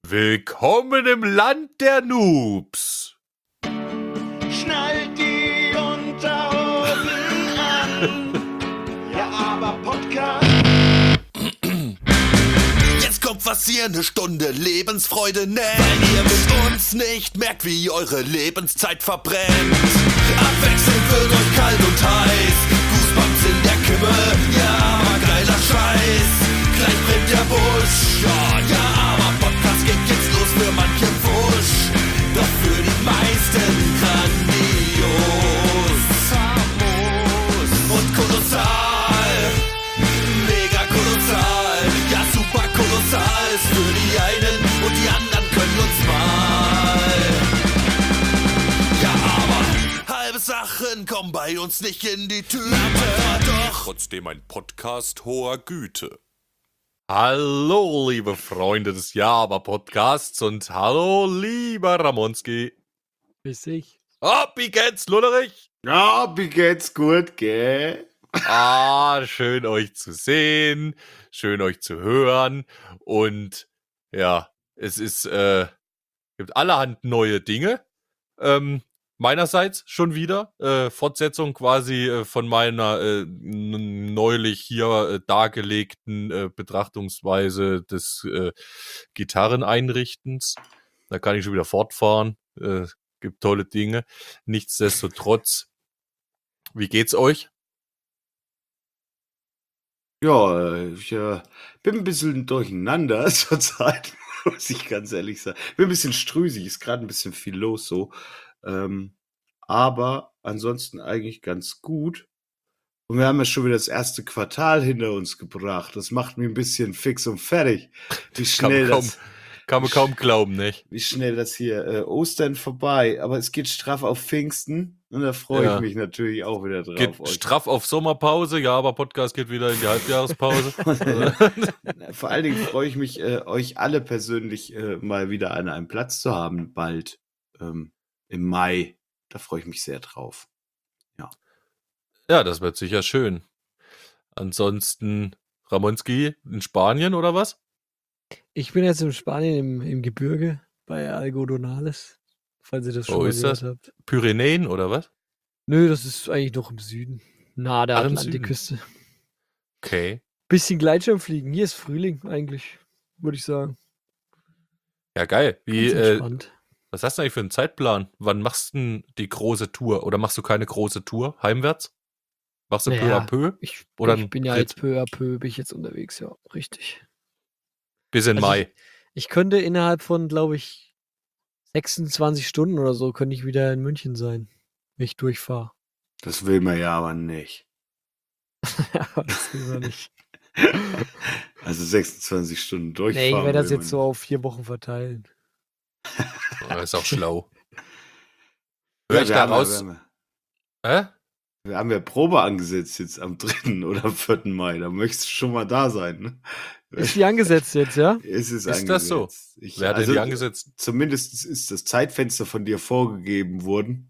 Willkommen im Land der Noobs. Schnallt die Unterhosen an. Ja, aber Podcast. Jetzt kommt was hier, eine Stunde Lebensfreude nennt. Weil ihr mit uns nicht merkt, wie eure Lebenszeit verbrennt. Abwechselnd wird euch kalt und heiß. Goosebumps in der Kimme, ja, aber geiler Scheiß. Gleich brennt der Busch, ja, aber Podcast geht jetzt los für manche Wusch. Doch für die meisten grandios, famos und kolossal. Mega kolossal, ja super kolossal. Ist für die einen und die anderen können uns mal. Ja, aber halbe Sachen kommen bei uns nicht in die Tüte. Doch Trotzdem ein Podcast hoher Güte. Hallo, liebe Freunde des Ja-Aber-Podcasts und hallo, lieber Ramonski. Grüß dich. Wie geht's, Lullerich? Ja, wie geht's gut, gell? Schön euch zu sehen, schön euch zu hören und ja, es ist, gibt allerhand neue Dinge. Meinerseits schon wieder, Fortsetzung quasi von meiner neulich hier dargelegten Betrachtungsweise des Gitarreneinrichtens. Da kann ich schon wieder fortfahren. Gibt tolle Dinge. Nichtsdestotrotz, wie geht's euch? Ja, ich bin ein bisschen durcheinander zurzeit, muss ich ganz ehrlich sagen. Bin ein bisschen strüsig, ist gerade ein bisschen viel los so. Aber ansonsten eigentlich ganz gut. Und wir haben ja schon wieder das erste Quartal hinter uns gebracht. Das macht mich ein bisschen fix und fertig. Wie schnell Kann man kaum glauben, nicht? wie schnell das hier Ostern vorbei. Aber es geht straff auf Pfingsten und da freue Ja. ich mich natürlich auch wieder drauf. Geht euch. straff auf Sommerpause, ja, aber Podcast geht wieder in die Halbjahrespause. Vor allen Dingen freue ich mich, euch alle persönlich mal wieder an einem Platz zu haben, bald im Mai. Da freue ich mich sehr drauf. Ja, das wird sicher schön. Ansonsten, Ramonski in Spanien oder was? Ich bin jetzt in Spanien im Gebirge bei Algodonales, falls ihr das schon Wo mal ist gehört das? habt. Pyrenäen oder was? Nö, das ist eigentlich noch im Süden. Nahe der Ach, im Atlantikküste. Okay. Bisschen Gleitschirmfliegen. Hier ist Frühling eigentlich, würde ich sagen. Ja, geil. Ganz entspannt. Was hast du eigentlich für einen Zeitplan? Wann machst du denn die große Tour? Oder machst du keine große Tour heimwärts? Machst du peu Naja, à peu? Ich Oder ich ein bin ja Ritt? jetzt peu à peu bin ich jetzt unterwegs, ja, richtig. Bis in Also Mai. Ich könnte innerhalb von, glaube ich, 26 Stunden oder so, könnte ich wieder in München sein, wenn ich durchfahre. Das will man ja aber nicht. Aber das will man nicht. Also 26 Stunden Nee, durchfahren. ich werde das will jetzt man so auf 4 Wochen verteilen. Das ist auch schlau. nicht. Hör Ja, ich wir da haben ja- raus? Wir haben ja Probe angesetzt jetzt am 3. oder am 4. Mai. Da möchtest du schon mal da sein, ne? Ist die angesetzt jetzt, ja? Es ist Ist das so? angesetzt. Wer hat denn die angesetzt? Zumindest ist das Zeitfenster von dir vorgegeben worden.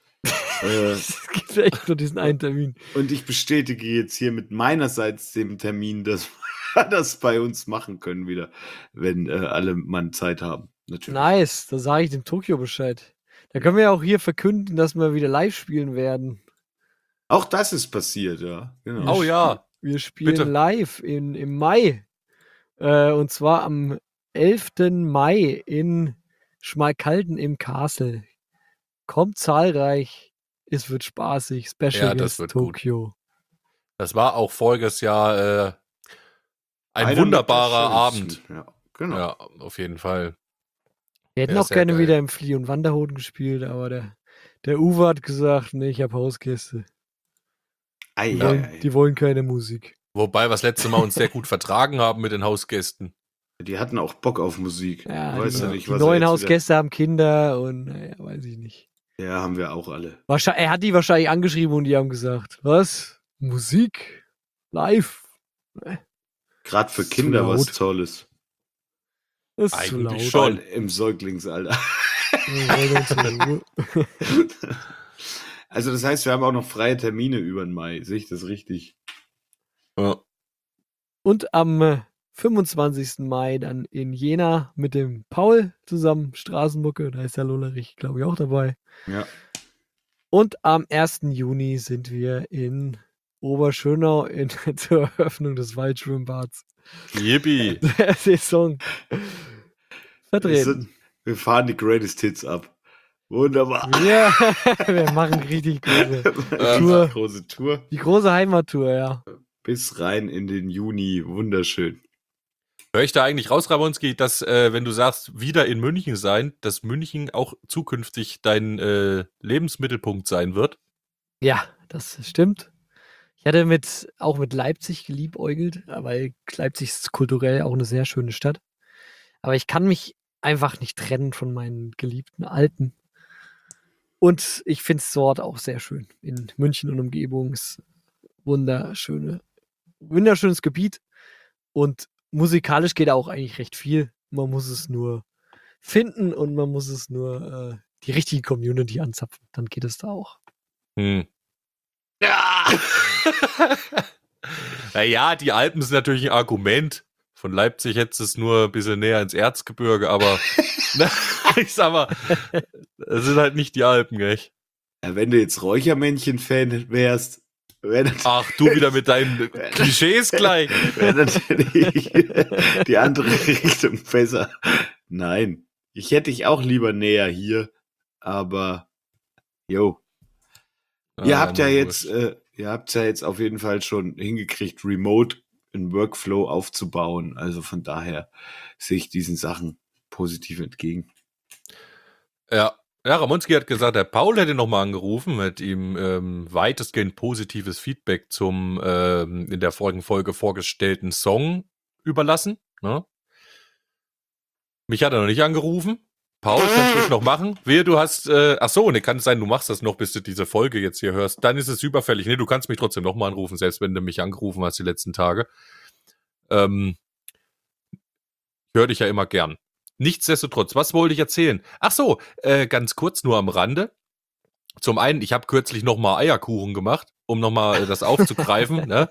Es gibt echt nur diesen einen Termin. Und ich bestätige jetzt hier mit meinerseits dem Termin, dass wir das bei uns machen können wieder, wenn alle Mann Zeit haben. Natürlich. Nice, da sage ich dem Tokio Bescheid. Da können wir ja auch hier verkünden, dass wir wieder live spielen werden. Auch das ist passiert, ja. Genau. Oh ja. Wir spielen Bitte. live im Mai. Und zwar am 11. Mai in Schmalkalden im Castle. Kommt zahlreich. Es wird spaßig. Special Ja, das Guest wird gut. Tokio. Das war auch voriges Jahr ein Einer wunderbarer mit der Abend. schönsten. Ja, genau. Ja, auf jeden Fall. Wir hätten Ja, auch sehr gerne geil. wieder im Flieh- und Wanderhoden gespielt, aber der Uwe hat gesagt, nee, ich habe Hausgäste. Ei, Die, ei, wollen, ei. die wollen keine Musik. Wobei wir das letzte Mal uns sehr gut vertragen haben mit den Hausgästen. Die hatten auch Bock auf Musik. Ja, Weiß die, ja nicht, die was er neuen jetzt Hausgäste haben Kinder und naja, weiß ich nicht. Wieder... Ja, haben wir auch alle. Er hat die wahrscheinlich angeschrieben und die haben gesagt, was? Musik? Live? Gerade für Ist zu Kinder was laut. Tolles. Das ist Eigentlich zu laut. schon. Im Säuglingsalter. Wir wollen uns in Ruhe. Also das heißt, wir haben auch noch freie Termine über den Mai. Sehe ich das richtig? Ja. Und am 25. Mai dann in Jena mit dem Paul zusammen Straßenmucke. Da ist der Lullerich, glaube ich, auch dabei. Ja. Und am 1. Juni sind wir in Oberschönau zur Eröffnung des Waldschwimmbads Yippie. der Saison vertreten. Wir fahren die Greatest Hits ab. Wunderbar. Wir machen richtig Tour. Große Tour. Die große Heimattour, ja. Bis rein in den Juni. Wunderschön. Höre ich da eigentlich raus, Ramonski, dass, wenn du sagst, wieder in München sein, dass München auch zukünftig dein Lebensmittelpunkt sein wird? Ja, das stimmt. Ich hatte auch mit Leipzig geliebäugelt, weil Leipzig ist kulturell auch eine sehr schöne Stadt. Aber ich kann mich einfach nicht trennen von meinen geliebten Alpen. Und ich finde es dort auch sehr schön. In München und Umgebung ist wunderschönes Gebiet. Und musikalisch geht auch eigentlich recht viel. Man muss es nur finden und man muss es nur die richtige Community anzapfen. Dann geht es da auch. Ja! Naja, die Alpen sind natürlich ein Argument. Von Leipzig hättest du es nur ein bisschen näher ins Erzgebirge, aber ich sag mal, das sind halt nicht die Alpen, gell? Ja, wenn du jetzt Räuchermännchen-Fan wärst, ach, du wieder mit deinen Klischees gleich. Wäre natürlich die andere Richtung besser. Nein, ich hätte dich auch lieber näher hier, aber ihr habt ja jetzt auf jeden Fall schon hingekriegt, remote einen Workflow aufzubauen. Also von daher sehe ich diesen Sachen positiv entgegen. Ja, Ramonski hat gesagt, der Paul hätte nochmal angerufen, hat ihm weitestgehend positives Feedback zum in der vorigen Folge vorgestellten Song überlassen. Ne? Mich hat er noch nicht angerufen. Paul, kannst du das noch machen? Wehe, du hast, kann es sein, du machst das noch, bis du diese Folge jetzt hier hörst. Dann ist es überfällig. Nee, du kannst mich trotzdem nochmal anrufen, selbst wenn du mich angerufen hast die letzten Tage. Ich höre dich ja immer gern. Nichtsdestotrotz, was wollte ich erzählen? Ach so, ganz kurz nur am Rande. Zum einen, ich habe kürzlich nochmal Eierkuchen gemacht, um nochmal das aufzugreifen. Ne?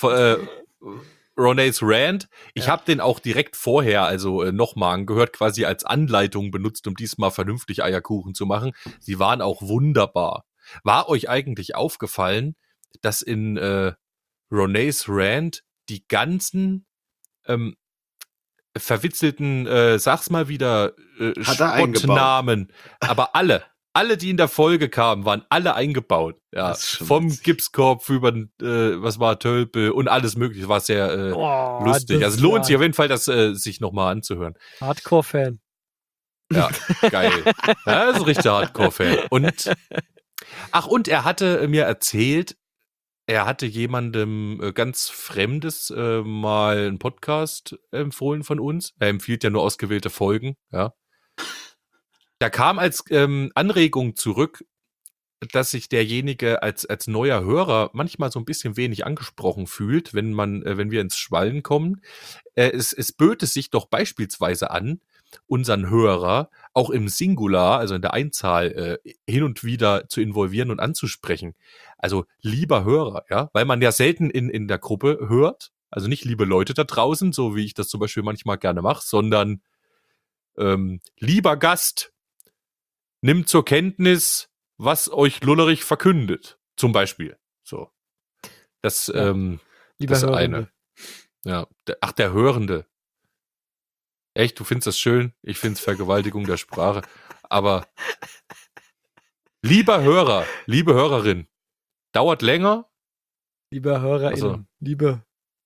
René's Rant. Ich habe den auch direkt vorher, also nochmal angehört, quasi als Anleitung benutzt, um diesmal vernünftig Eierkuchen zu machen. Sie waren auch wunderbar. War euch eigentlich aufgefallen, dass in René's Rant die ganzen verwitzelten, sag's mal wieder, Spottnamen, aber alle, die in der Folge kamen, waren alle eingebaut. Ja, vom witzig. Gipskorb über, was war, Tölpel und alles mögliche. War sehr lustig. Also lohnt sich auf jeden Fall, das sich nochmal anzuhören. Hardcore-Fan. Ja, geil. Ja, das ist ein richtiger Hardcore-Fan. Und er hatte mir erzählt, er hatte jemandem ganz Fremdes mal einen Podcast empfohlen von uns. Er empfiehlt ja nur ausgewählte Folgen, ja. Da kam als Anregung zurück, dass sich derjenige als neuer Hörer manchmal so ein bisschen wenig angesprochen fühlt, wenn wir ins Schwallen kommen. Es böte sich doch beispielsweise an, unseren Hörer auch im Singular, also in der Einzahl, hin und wieder zu involvieren und anzusprechen. Also lieber Hörer, ja, weil man ja selten in der Gruppe hört, also nicht liebe Leute da draußen, so wie ich das zum Beispiel manchmal gerne mache, sondern lieber Gast, nimmt zur Kenntnis, was euch Lullerich verkündet, zum Beispiel. So. Das, Lieber das Hörende. eine. Ja. Der Hörende. Echt, du findest das schön? Ich finde es Vergewaltigung der Sprache. Aber lieber Hörer, liebe Hörerin, dauert länger. Lieber HörerInnen. Also.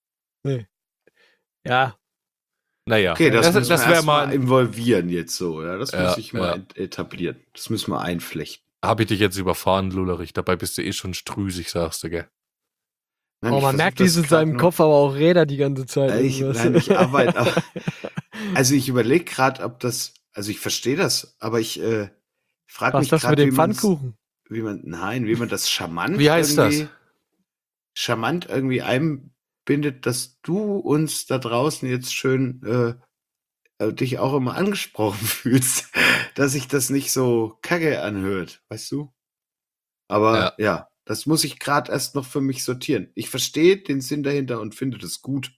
Ja. Naja, Okay, das wäre mal involvieren jetzt so. Ja? Das muss ich mal etablieren. Das müssen wir einflechten. Habe ich dich jetzt überfahren, Lullerich? Dabei bist du eh schon strüsig, sagst du, gell? Nein, man merkt dies in seinem Kopf aber auch Räder die ganze Zeit. Ich arbeite. Also ich überlege gerade, ob das, also ich verstehe das, aber ich frage mich gerade, was mit dem Pfannkuchen? Wie man das charmant Wie heißt das? Charmant irgendwie einbindet, dass du uns da draußen jetzt schön dich auch immer angesprochen fühlst, dass sich das nicht so kacke anhört, weißt du? Aber ja das muss ich gerade erst noch für mich sortieren. Ich verstehe den Sinn dahinter und finde das gut.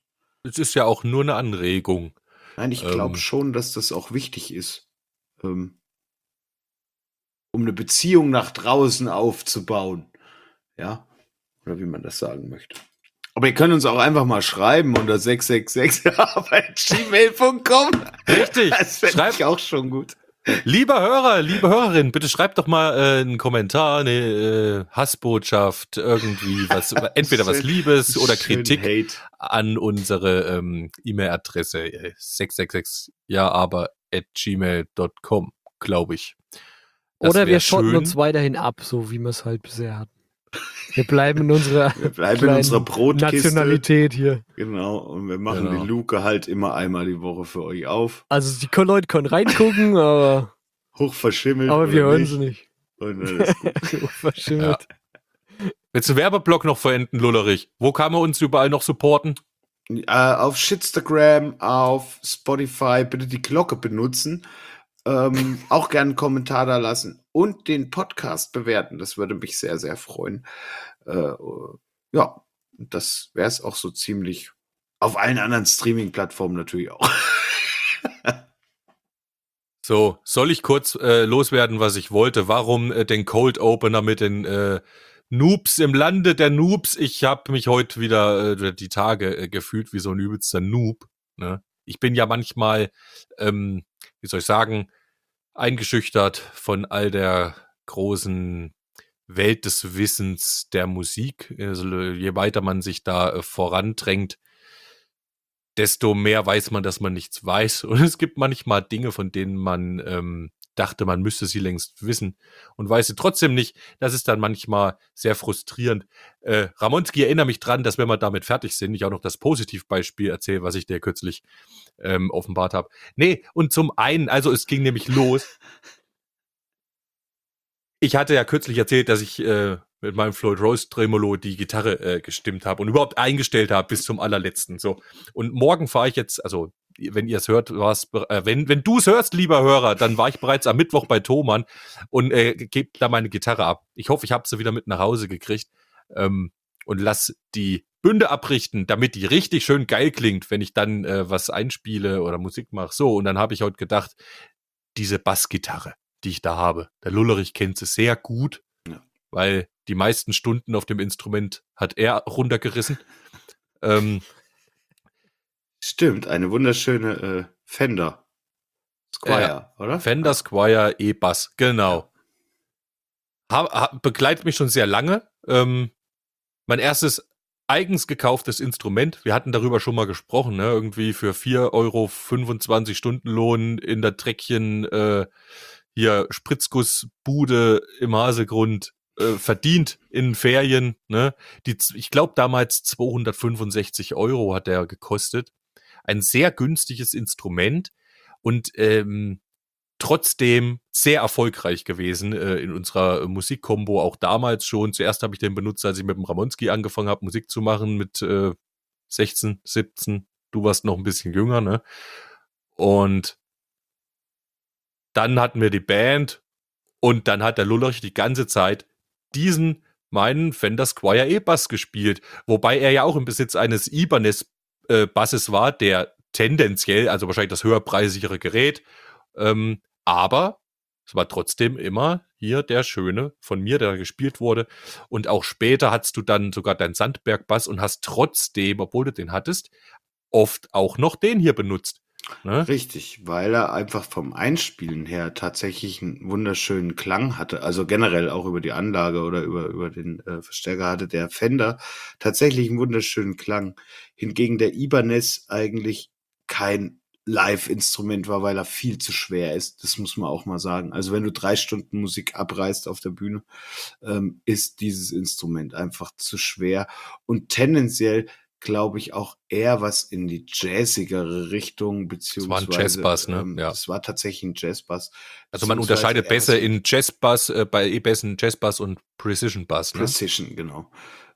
es ist ja auch nur eine Anregung. Nein, ich glaube Ähm, schon, dass das auch wichtig ist, um eine Beziehung nach draußen aufzubauen. Ja, oder wie man das sagen möchte. Aber ihr könnt uns auch einfach mal schreiben unter 666@gmail.com. Richtig. Das fände Schreibt, ich auch schon gut. lieber Hörer, liebe Hörerin, bitte schreibt doch mal einen Kommentar, eine Hassbotschaft, irgendwie was, entweder was Schön- Liebes oder schön Kritik Hate. an unsere E-Mail-Adresse 666 jaaber@gmail.com, glaube ich. Das Oder wir wär schotten schön. uns weiterhin ab, so wie wir es halt bisher hatten. Wir bleiben in unserer, Wir bleiben in unserer kleinen Brotkiste. Nationalität hier. Genau, und wir machen Genau. die Luke halt immer einmal die Woche für euch auf. Also die Leute können reingucken, aber Hoch verschimmelt. wir oder hören nicht. sie nicht. Und dann ist gut. Verschimmelt. Willst du Werbeblock noch verenden, Lullerich? Wo kann man uns überall noch supporten? Auf Shitstagram, auf Spotify bitte die Glocke benutzen. Auch gerne einen Kommentar da lassen und den Podcast bewerten. Das würde mich sehr, sehr freuen. Ja, das wäre es auch so ziemlich. Auf allen anderen Streaming-Plattformen natürlich auch. So, soll ich kurz loswerden, was ich wollte? Warum den Cold Opener mit den Noobs im Lande der Noobs? Ich habe mich heute wieder die Tage gefühlt wie so ein übelster Noob. Ne? Ich bin ja manchmal, wie soll ich sagen, eingeschüchtert von all der großen Welt des Wissens der Musik. Also, je weiter man sich da vorandrängt, desto mehr weiß man, dass man nichts weiß. Und es gibt manchmal Dinge, von denen man dachte, man müsste sie längst wissen und weiß sie trotzdem nicht. Das ist dann manchmal sehr frustrierend. Ramonski, erinnere mich dran, dass wenn wir damit fertig sind, ich auch noch das Positivbeispiel erzähle, was ich dir kürzlich offenbart habe. Nee, und zum einen, also es ging nämlich los. Ich hatte ja kürzlich erzählt, dass ich mit meinem Floyd Rose Tremolo die Gitarre gestimmt habe und überhaupt eingestellt habe bis zum allerletzten. So. Und morgen fahre ich jetzt, also wenn ihr es hört, wenn du es hörst, lieber Hörer, dann war ich bereits am Mittwoch bei Thomann und gebe da meine Gitarre ab. Ich hoffe, ich habe sie wieder mit nach Hause gekriegt und lass die Bünde abrichten, damit die richtig schön geil klingt, wenn ich dann was einspiele oder Musik mache. So, und dann habe ich heute gedacht, diese Bassgitarre, die ich da habe, der Lullerich kennt sie sehr gut, Ja. weil die meisten Stunden auf dem Instrument hat er runtergerissen. Stimmt, eine wunderschöne Fender Squire, oder? Fender Squire E-Bass, genau. Begleitet mich schon sehr lange. Mein erstes eigens gekauftes Instrument, wir hatten darüber schon mal gesprochen, ne? Irgendwie für 4 Euro 25 Stundenlohn in der Dreckchen hier Spritzgussbude im Hasegrund verdient in Ferien. Ne? Ich glaube damals 265 Euro hat der gekostet. Ein sehr günstiges Instrument und trotzdem sehr erfolgreich gewesen in unserer Musikkombo, auch damals schon. Zuerst habe ich den benutzt, als ich mit dem Ramonski angefangen habe, Musik zu machen mit 16, 17. Du warst noch ein bisschen jünger, ne? Und dann hatten wir die Band und dann hat der Lullerich die ganze Zeit diesen meinen Fender Squire E-Bass gespielt, wobei er ja auch im Besitz eines Ibanez Basses war, der tendenziell, also wahrscheinlich das höherpreisigere Gerät, aber es war trotzdem immer hier der schöne von mir, der gespielt wurde. Und auch später hattest du dann sogar deinen Sandberg-Bass und hast trotzdem, obwohl du den hattest, oft auch noch den hier benutzt. Ne? Richtig, weil er einfach vom Einspielen her tatsächlich einen wunderschönen Klang hatte. Also generell auch über die Anlage oder über den Verstärker hatte der Fender tatsächlich einen wunderschönen Klang. Hingegen der Ibanez eigentlich kein Live-Instrument war, weil er viel zu schwer ist. Das muss man auch mal sagen. Also wenn du 3 Stunden Musik abreißt auf der Bühne, ist dieses Instrument einfach zu schwer. Und tendenziell glaube ich, auch eher was in die jazzigere Richtung, beziehungsweise... Das war ein Jazzbass, ne? Ja. Das war tatsächlich ein Jazzbass. Also man unterscheidet besser in Jazzbass, bei E-Bassen Jazzbass und Precision Bass, ne? Precision, genau.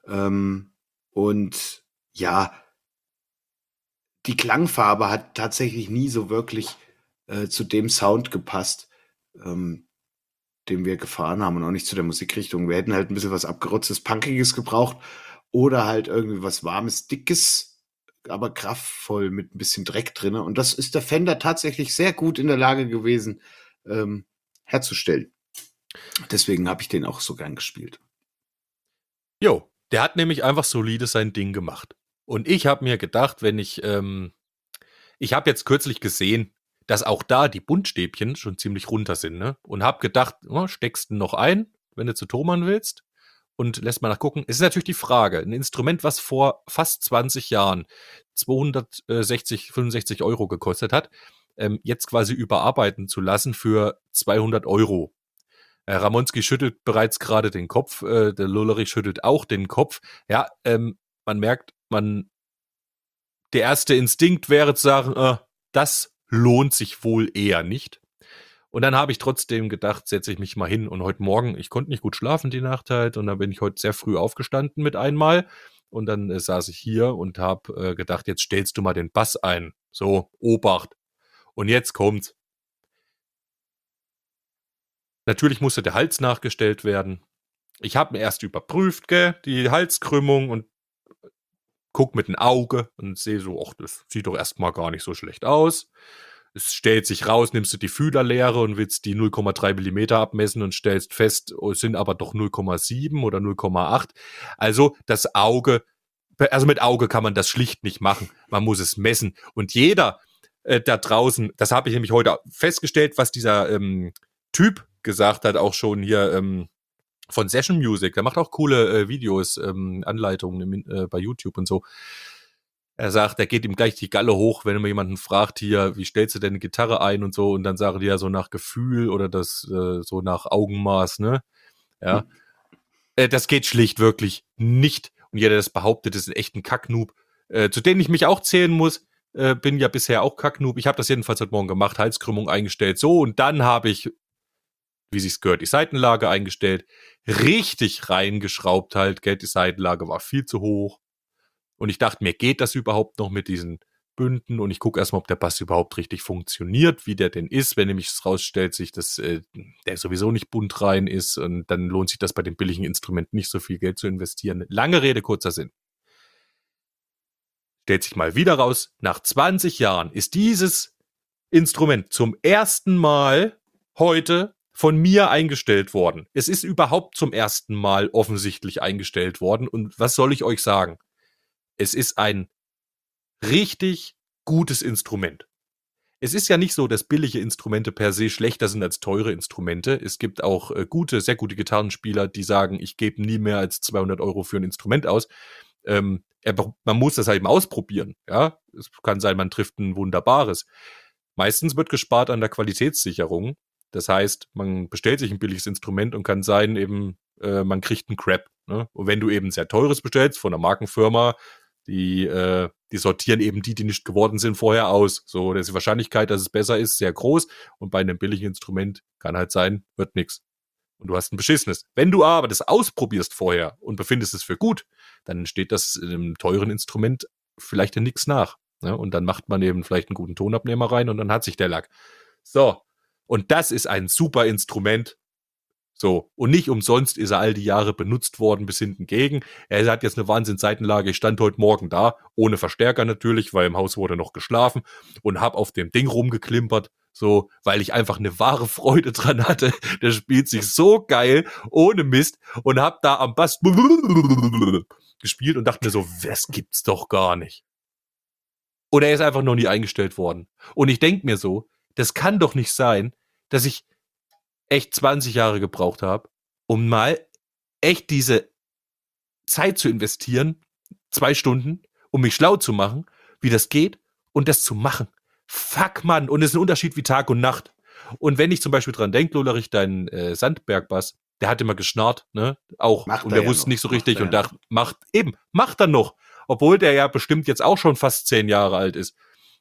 Und ja, die Klangfarbe hat tatsächlich nie so wirklich zu dem Sound gepasst, den wir gefahren haben und auch nicht zu der Musikrichtung. Wir hätten halt ein bisschen was abgerotztes, Punkiges gebraucht oder halt irgendwie was Warmes, Dickes, aber kraftvoll mit ein bisschen Dreck drin. Und das ist der Fender tatsächlich sehr gut in der Lage gewesen, herzustellen. Deswegen habe ich den auch so gern gespielt. Jo, der hat nämlich einfach solide sein Ding gemacht. Und ich habe mir gedacht, wenn ich habe jetzt kürzlich gesehen, dass auch da die Buntstäbchen schon ziemlich runter sind, ne? Und habe gedacht, steckst du noch ein, wenn du zu Thomann willst und lässt mal nachgucken. Es ist natürlich die Frage, ein Instrument, was vor fast 20 Jahren 265 € gekostet hat, jetzt quasi überarbeiten zu lassen für 200 €. Ramonski schüttelt bereits gerade den Kopf, der Lullerich schüttelt auch den Kopf. Ja, man merkt, der erste Instinkt wäre zu sagen, das lohnt sich wohl eher nicht. Und dann habe ich trotzdem gedacht, setze ich mich mal hin. Und heute Morgen, ich konnte nicht gut schlafen die Nacht halt. Und dann bin ich heute sehr früh aufgestanden mit einmal. Und dann saß ich hier und habe gedacht, jetzt stellst du mal den Bass ein. So, Obacht. Und jetzt kommt's. Natürlich musste der Hals nachgestellt werden. Ich habe mir erst überprüft, die Halskrümmung und guck mit dem Auge und sehe so, ach, das sieht doch erstmal gar nicht so schlecht aus. Es stellt sich raus, nimmst du die Fühlerlehre und willst die 0,3 mm abmessen und stellst fest, es sind aber doch 0,7 oder 0,8. Also das Auge, also mit Auge kann man das schlicht nicht machen. Man muss es messen. Und jeder da draußen, das habe ich nämlich heute festgestellt, was dieser Typ gesagt hat, auch schon hier von Session Music, der macht auch coole Videos, Anleitungen bei YouTube und so. Er sagt, er geht ihm gleich die Galle hoch, wenn immer jemanden fragt, hier, wie stellst du denn eine Gitarre ein und so, und dann sagen die ja so nach Gefühl oder das so nach Augenmaß, ne? Ja. Das geht schlicht wirklich nicht. Und jeder, der das behauptet, ist echt ein Kacknoob, zu denen ich mich auch zählen muss. Bin ja bisher auch Kacknoob. Ich habe das jedenfalls heute Morgen gemacht, Halskrümmung eingestellt, so, und dann habe ich, wie sich's gehört, die Seitenlage eingestellt, richtig reingeschraubt halt, die Seitenlage war viel zu hoch. Und ich dachte mir, geht das überhaupt noch mit diesen Bünden? Und ich gucke erstmal, ob der Bass überhaupt richtig funktioniert, wie der denn ist. Wenn nämlich es rausstellt sich, dass der sowieso nicht bunt rein ist, und dann lohnt sich das bei den billigen Instrumenten nicht so viel Geld zu investieren. Lange Rede, kurzer Sinn. Stellt sich mal wieder raus, nach 20 Jahren ist dieses Instrument zum ersten Mal heute von mir eingestellt worden. Es ist überhaupt zum ersten Mal offensichtlich eingestellt worden. Und was soll ich euch sagen? Es ist ein richtig gutes Instrument. Es ist ja nicht so, dass billige Instrumente per se schlechter sind als teure Instrumente. Es gibt auch sehr gute Gitarrenspieler, die sagen, ich gebe nie mehr als 200 € für ein Instrument aus. Man muss das halt eben ausprobieren. Ja? Es kann sein, man trifft ein wunderbares. Meistens wird gespart an der Qualitätssicherung. Das heißt, man bestellt sich ein billiges Instrument und kann sein, eben, man kriegt einen Crap. Ne? Und wenn du eben sehr teures bestellst von einer Markenfirma, die sortieren eben die nicht geworden sind, vorher aus. So, da ist die Wahrscheinlichkeit, dass es besser ist, sehr groß. Und bei einem billigen Instrument kann halt sein, wird nix. Und du hast ein beschissenes. Wenn du aber das ausprobierst vorher und befindest es für gut, dann steht das in einem teuren Instrument vielleicht in nichts nach. Ne? Und dann macht man eben vielleicht einen guten Tonabnehmer rein und dann hat sich der Lack. So, und das ist ein super Instrument. So, und nicht umsonst ist er all die Jahre benutzt worden bis hinten gegen. Er hat jetzt eine Wahnsinns-Seitenlage. Ich stand heute Morgen da, ohne Verstärker natürlich, weil im Haus wurde noch geschlafen, und hab auf dem Ding rumgeklimpert, so, weil ich einfach eine wahre Freude dran hatte. Der spielt sich so geil, ohne Mist, und hab da am Bass gespielt und dachte mir so, das gibt's doch gar nicht. Und er ist einfach noch nie eingestellt worden. Und ich denk mir so, das kann doch nicht sein, dass ich echt 20 Jahre gebraucht habe, um mal echt diese Zeit zu investieren, 2 Stunden, um mich schlau zu machen, wie das geht, und das zu machen. Fuck, Mann. Und es ist ein Unterschied wie Tag und Nacht. Und wenn ich zum Beispiel dran denke, Lullerich, dein Sandbergbass, der hat immer geschnarrt, ne? Auch. Und der wusste nicht so richtig und dachte, macht er noch. Obwohl der ja bestimmt jetzt auch schon fast 10 Jahre alt ist.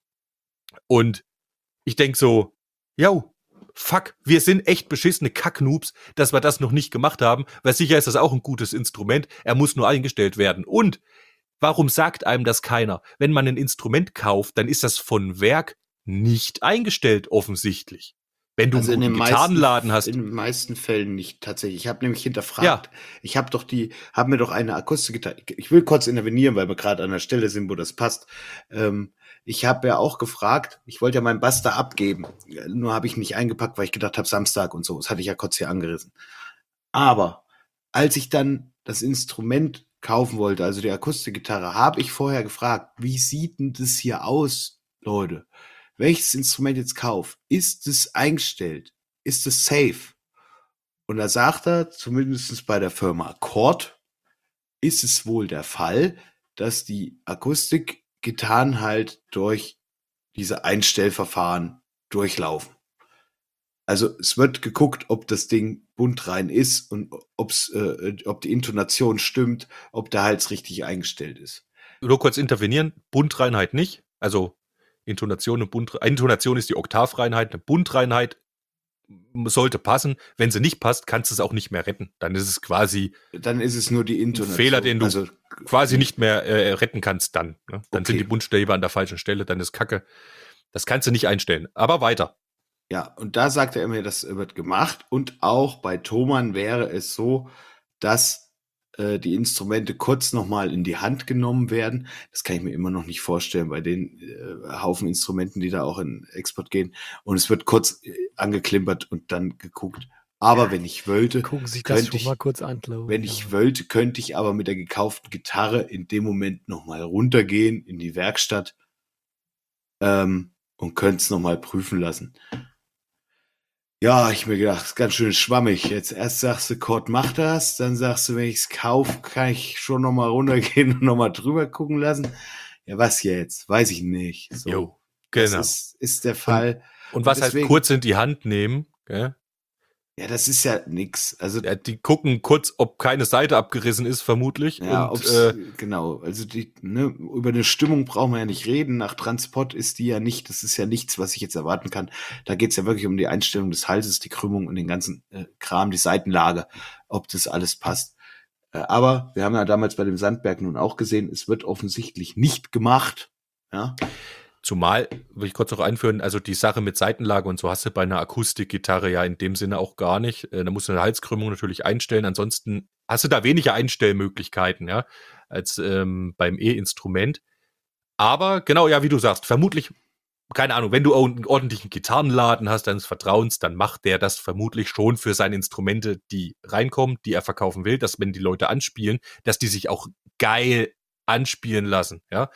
Und ich denk so, yo, fuck, wir sind echt beschissene Kacknoobs, dass wir das noch nicht gemacht haben, weil sicher ist das auch ein gutes Instrument, er muss nur eingestellt werden. Und warum sagt einem das keiner? Wenn man ein Instrument kauft, dann ist das von Werk nicht eingestellt, offensichtlich. Wenn du Also einen guten Gitarrenladen hast. in den meisten Fällen nicht tatsächlich. Ich habe nämlich hinterfragt. Ja. Ich habe mir doch eine Akustikgitarre. Ich will kurz intervenieren, weil wir gerade an der Stelle sind, wo das passt. Ich habe ja auch gefragt, ich wollte ja meinen Bass da abgeben. Nur habe ich nicht eingepackt, weil ich gedacht habe, Samstag und so. Das hatte ich ja kurz hier angerissen. Aber als ich dann das Instrument kaufen wollte, also die Akustikgitarre, habe ich vorher gefragt, wie sieht denn das hier aus, Leute? Welches Instrument jetzt kaufe? Ist es eingestellt? Ist es safe? Und da sagt er, zumindest bei der Firma Chord, ist es wohl der Fall, dass die Akustikgitarren halt durch diese Einstellverfahren durchlaufen. Also es wird geguckt, ob das Ding buntrein ist und ob die Intonation stimmt, ob der Hals richtig eingestellt ist. Nur kurz intervenieren, Buntreinheit nicht. Also Intonation ist die Oktavreinheit, eine Buntreinheit sollte passen. Wenn sie nicht passt, kannst du es auch nicht mehr retten. Dann ist es quasi Dann ist es nur die Intonation. Fehler, den du quasi nicht mehr retten kannst dann. Ne? Dann sind Okay. die Buntstäbe an der falschen Stelle, dann ist Kacke. Das kannst du nicht einstellen. Aber weiter. Ja, und da sagt er immer, das wird gemacht. Und auch bei Thomann wäre es so, dass die Instrumente kurz nochmal in die Hand genommen werden. Das kann ich mir immer noch nicht vorstellen bei den Haufen Instrumenten, die da auch in Export gehen. Und es wird kurz angeklimpert und dann geguckt. Aber wenn ich wollte, Gucken sich das könnte schon ich, mal kurz an, glaube wenn ich wollte, könnte ich aber mit der gekauften Gitarre in dem Moment nochmal runtergehen in die Werkstatt und könnte es nochmal prüfen lassen. Ja, ich mir gedacht, das ist ganz schön schwammig. Jetzt erst sagst du, Chord macht das, dann sagst du, wenn ich es kaufe, kann ich schon nochmal runtergehen und nochmal drüber gucken lassen. Ja, was jetzt? Weiß ich nicht. So, Jo, genau. das ist der Fall. Und was deswegen- heißt kurz in die Hand nehmen? Gell? Ja, das ist ja nix. Also, Ja, die gucken kurz, ob keine Seite abgerissen ist, vermutlich. ja, und genau. Also über eine Stimmung brauchen wir ja nicht reden. Nach Transport ist die ja nicht, das ist ja nichts, was ich jetzt erwarten kann. Da geht's ja wirklich um die Einstellung des Halses, die Krümmung und den ganzen Kram, die Seitenlage, ob das alles passt. Aber wir haben ja damals bei dem Sandberg nun auch gesehen, es wird offensichtlich nicht gemacht. Ja. Zumal, will ich kurz noch einführen, also die Sache mit Seitenlage und so hast du bei einer Akustikgitarre ja in dem Sinne auch gar nicht. Da musst du eine Halskrümmung natürlich einstellen. Ansonsten hast du da weniger Einstellmöglichkeiten, ja, als beim E-Instrument. Aber genau, ja, wie du sagst, vermutlich, keine Ahnung, wenn du einen ordentlichen Gitarrenladen hast, deines Vertrauens, dann macht der das vermutlich schon für seine Instrumente, die reinkommen, die er verkaufen will, dass wenn die Leute anspielen, dass die sich auch geil anspielen lassen, ja.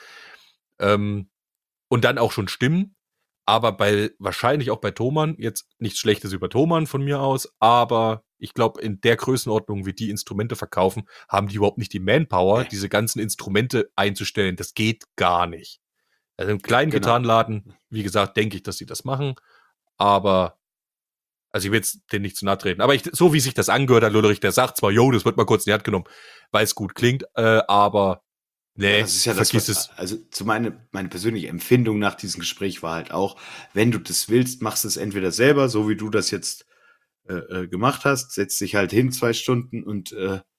Und dann auch schon stimmen, aber wahrscheinlich auch bei Thomann, jetzt nichts Schlechtes über Thomann von mir aus, aber ich glaube, in der Größenordnung, wie die Instrumente verkaufen, haben die überhaupt nicht die Manpower, diese ganzen Instrumente einzustellen. Das geht gar nicht. Also im kleinen Genau. Gitarrenladen, wie gesagt, denke ich, dass sie das machen, aber also ich will jetzt denen nicht zu nahe treten, aber so wie sich das angehört, Herr Lullerich, der sagt zwar, jo, das wird mal kurz in die Hand genommen, weil es gut klingt, aber nee, das ist ja vergiss das, es. also meine persönliche Empfindung nach diesem Gespräch war halt auch, wenn du das willst, machst du es entweder selber, so wie du das jetzt gemacht hast, setzt dich halt hin 2 Stunden und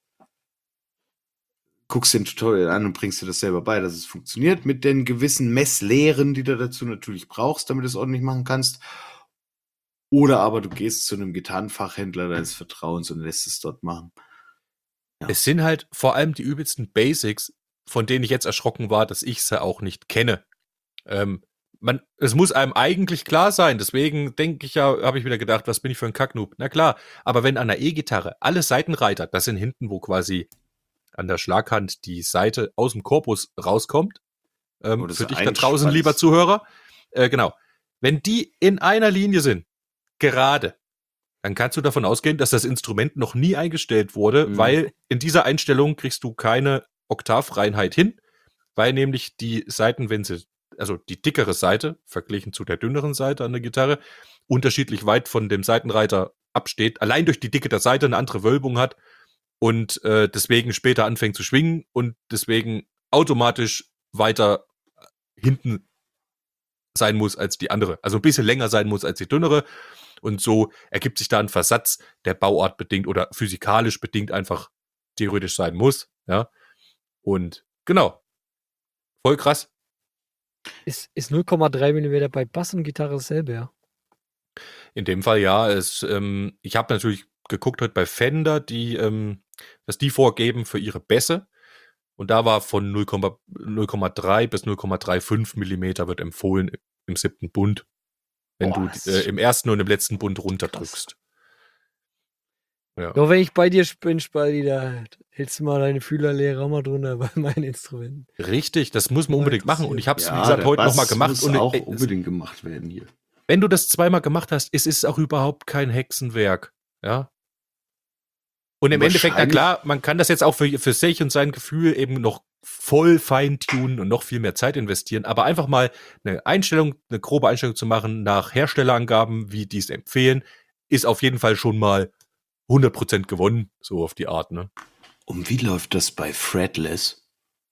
guckst den Tutorial an und bringst dir das selber bei, dass es funktioniert, mit den gewissen Messlehren, die du dazu natürlich brauchst, damit du es ordentlich machen kannst. Oder aber du gehst zu einem Gitarrenfachhändler deines Vertrauens und lässt es dort machen. Ja. Es sind halt vor allem die übelsten Basics, von denen ich jetzt erschrocken war, dass ich sie auch nicht kenne. Es muss einem eigentlich klar sein, deswegen denke ich ja, habe ich wieder gedacht, was bin ich für ein Kacknoob? Na klar, aber wenn an der E-Gitarre alle Seitenreiter, das sind hinten, wo quasi an der Schlaghand die Seite aus dem Korpus rauskommt, Wo das für dich da einspannt draußen, lieber ist. Zuhörer, genau, wenn die in einer Linie sind, gerade, dann kannst du davon ausgehen, dass das Instrument noch nie eingestellt wurde, weil in dieser Einstellung kriegst du keine Oktavreinheit hin, weil nämlich die Seiten, also die dickere Seite, verglichen zu der dünneren Seite an der Gitarre, unterschiedlich weit von dem Seitenreiter absteht, allein durch die Dicke der Seite eine andere Wölbung hat und deswegen später anfängt zu schwingen und deswegen automatisch weiter hinten sein muss als die andere. Also ein bisschen länger sein muss als die dünnere. Und so ergibt sich da ein Versatz, der Bauart bedingt oder physikalisch bedingt einfach theoretisch sein muss. Ja. Und genau. Voll krass. Ist 0,3 mm bei Bass und Gitarre dasselbe, ja. In dem Fall ja. Ich habe natürlich geguckt heute bei Fender, was die vorgeben für ihre Bässe. Und da war von 0,3 bis 0,35 Millimeter wird empfohlen im 7. Bund, wenn Boah, du das ist im ersten und im letzten Bund runterdrückst. Ja. Nur wenn ich bei dir bin, Spaldi, da hältst du mal deine Fühlerlehrer mal drunter bei meinen Instrumenten. Richtig, das muss man unbedingt machen. Und ich habe es, wie Ja, gesagt, der heute Bass nochmal gemacht. muss Und auch unbedingt gemacht werden hier. wenn du das zweimal gemacht hast, es ist auch überhaupt kein Hexenwerk. Ja. Und im Endeffekt, na klar, man kann das jetzt auch für sich und sein Gefühl eben noch voll feintunen und noch viel mehr Zeit investieren. Aber einfach mal eine grobe Einstellung zu machen nach Herstellerangaben, wie die es empfehlen, ist auf jeden Fall schon mal 100% gewonnen, so auf die Art, ne? Und wie läuft das bei Fretless?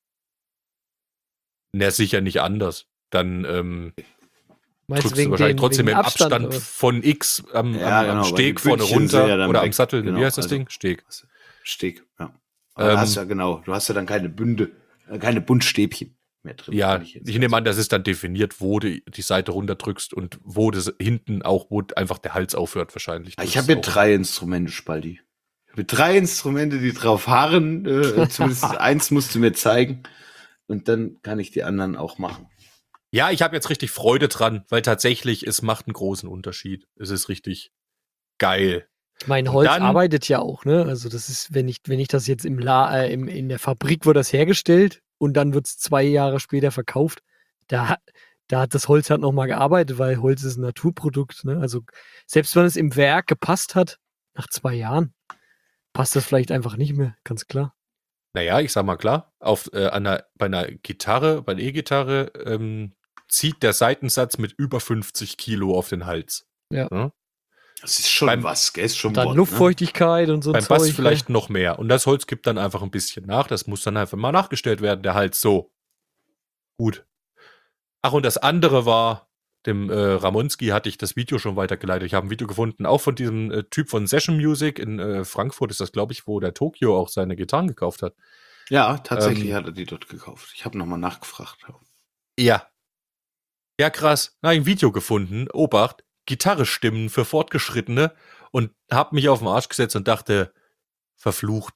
Na, sicher nicht anders. Dann Meinst drückst du wahrscheinlich trotzdem wegen im Abstand oder? von X am Ja, genau, weil Steg die vorne Bündchen sind runter ja dann oder am weg. Sattel. Genau, Wie heißt das also- Ding? Steg. Steg, ja. Aber du hast ja dann keine Buntstäbchen mehr drin. Ja, würde jetzt ich nehme an, das ist dann definiert, wo du die Seite runterdrückst und wo das hinten auch, wo einfach der Hals aufhört wahrscheinlich. Ich Das habe hier ist auch- 3 Instrumente, Spaldi. Ich habe 3 Instrumente, die drauf harren. Zumindest eins musst du mir zeigen. Und dann kann ich die anderen auch machen. Ja, ich habe jetzt richtig Freude dran, weil tatsächlich, es macht einen großen Unterschied. Es ist richtig geil. Ich meine, Und Holz dann- arbeitet ja auch, ne? Also das ist, wenn ich das jetzt in der Fabrik wird das hergestellt und dann wird es 2 Jahre später verkauft, da hat das Holz halt nochmal gearbeitet, weil Holz ist ein Naturprodukt, ne? Also selbst wenn es im Werk gepasst hat, nach 2 Jahren, passt das vielleicht einfach nicht mehr, ganz klar. Naja, ich sag mal klar, bei einer Gitarre, bei einer E-Gitarre, zieht der Seitensatz mit über 50 Kilo auf den Hals. Ja. Ne? Das ist schon Beim- was, gell? Ist schon Dann Wort, Luftfeuchtigkeit und so Beim Zeug. Bass ne? vielleicht noch mehr. Und das Holz gibt dann einfach ein bisschen nach. Das muss dann einfach mal nachgestellt werden, der Hals so. Gut. Ach, und das andere war, dem Ramonski hatte ich das Video schon weitergeleitet. Ich habe ein Video gefunden, auch von diesem Typ von Session Music in Frankfurt ist das, glaube ich, wo der Tokio auch seine Gitarren gekauft hat. Ja, tatsächlich hat er die dort gekauft. Ich habe nochmal nachgefragt. Ja. Ja, krass. Na, ein Video gefunden. Obacht. Gitarre-Stimmen für Fortgeschrittene und hab mich auf den Arsch gesetzt und dachte, verflucht.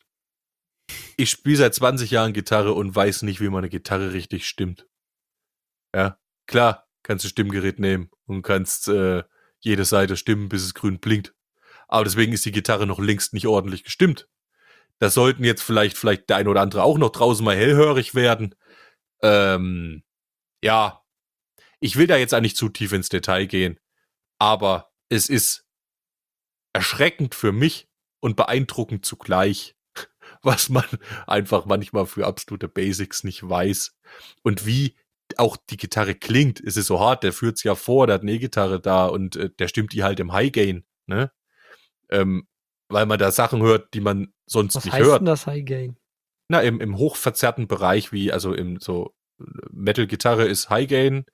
Ich spiele seit 20 Jahren Gitarre und weiß nicht, wie man eine Gitarre richtig stimmt. Ja, klar, kannst du Stimmgerät nehmen und kannst jede Seite stimmen, bis es grün blinkt. Aber deswegen ist die Gitarre noch längst nicht ordentlich gestimmt. Da sollten jetzt vielleicht der ein oder andere auch noch draußen mal hellhörig werden. Ja, ich will da jetzt eigentlich zu tief ins Detail gehen, aber es ist erschreckend für mich und beeindruckend zugleich, was man einfach manchmal für absolute Basics nicht weiß und wie auch die Gitarre klingt. Es ist so hart, der führt's ja vor, der hat eine E-Gitarre da und der stimmt die halt im High-Gain, ne? Weil man da Sachen hört, die man sonst Was nicht heißt hört. denn das High Gain? Na, im hochverzerrten Bereich, wie, also im so Metal-Gitarre ist High Gain,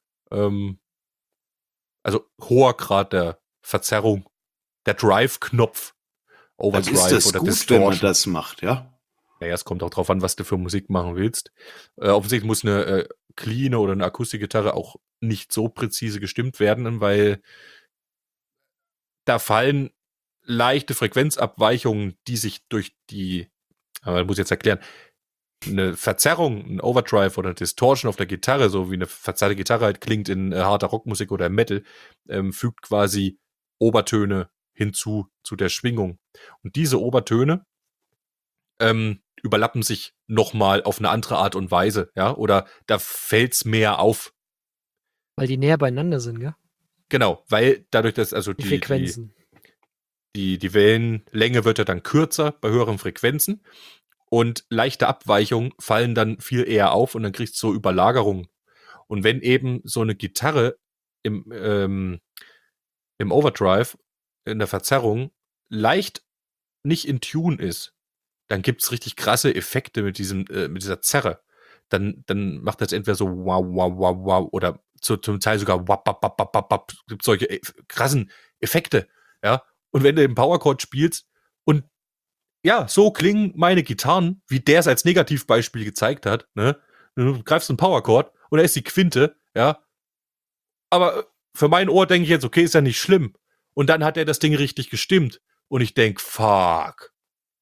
also hoher Grad der Verzerrung, der Drive-Knopf, Dann Overdrive ist das oder gut, wenn Distortion. man das macht, ja? Naja, es kommt auch drauf an, was du für Musik machen willst. Offensichtlich muss eine cleane oder eine Akustikgitarre auch nicht so präzise gestimmt werden, weil da fallen leichte Frequenzabweichungen, die sich durch aber ich muss jetzt erklären, eine Verzerrung, ein Overdrive oder Distortion auf der Gitarre, so wie eine verzerrte Gitarre halt klingt in harter Rockmusik oder im Metal, fügt quasi Obertöne hinzu zu der Schwingung. Und diese Obertöne überlappen sich nochmal auf eine andere Art und Weise, ja, oder da fällt's mehr auf. Weil die näher beieinander sind, gell? Genau, weil dadurch, dass also Die Frequenzen. die Wellenlänge wird ja dann kürzer bei höheren Frequenzen und leichte Abweichungen fallen dann viel eher auf und dann kriegst du so Überlagerungen. Und wenn eben so eine Gitarre im Overdrive, in der Verzerrung, leicht nicht in Tune ist, dann gibt's richtig krasse Effekte mit dieser Zerre. Dann macht das entweder so wow, wow, wow, wow oder zum Teil sogar wap, wap, wap, wap, wap. Es gibt solche krassen Effekte, ja. Und wenn du im Powerchord spielst und ja, so klingen meine Gitarren, wie der es als Negativbeispiel gezeigt hat, ne? Du greifst einen Powerchord und da ist die Quinte, ja. Aber für mein Ohr denke ich jetzt, okay, ist ja nicht schlimm. Und dann hat er das Ding richtig gestimmt. Und ich denke, fuck.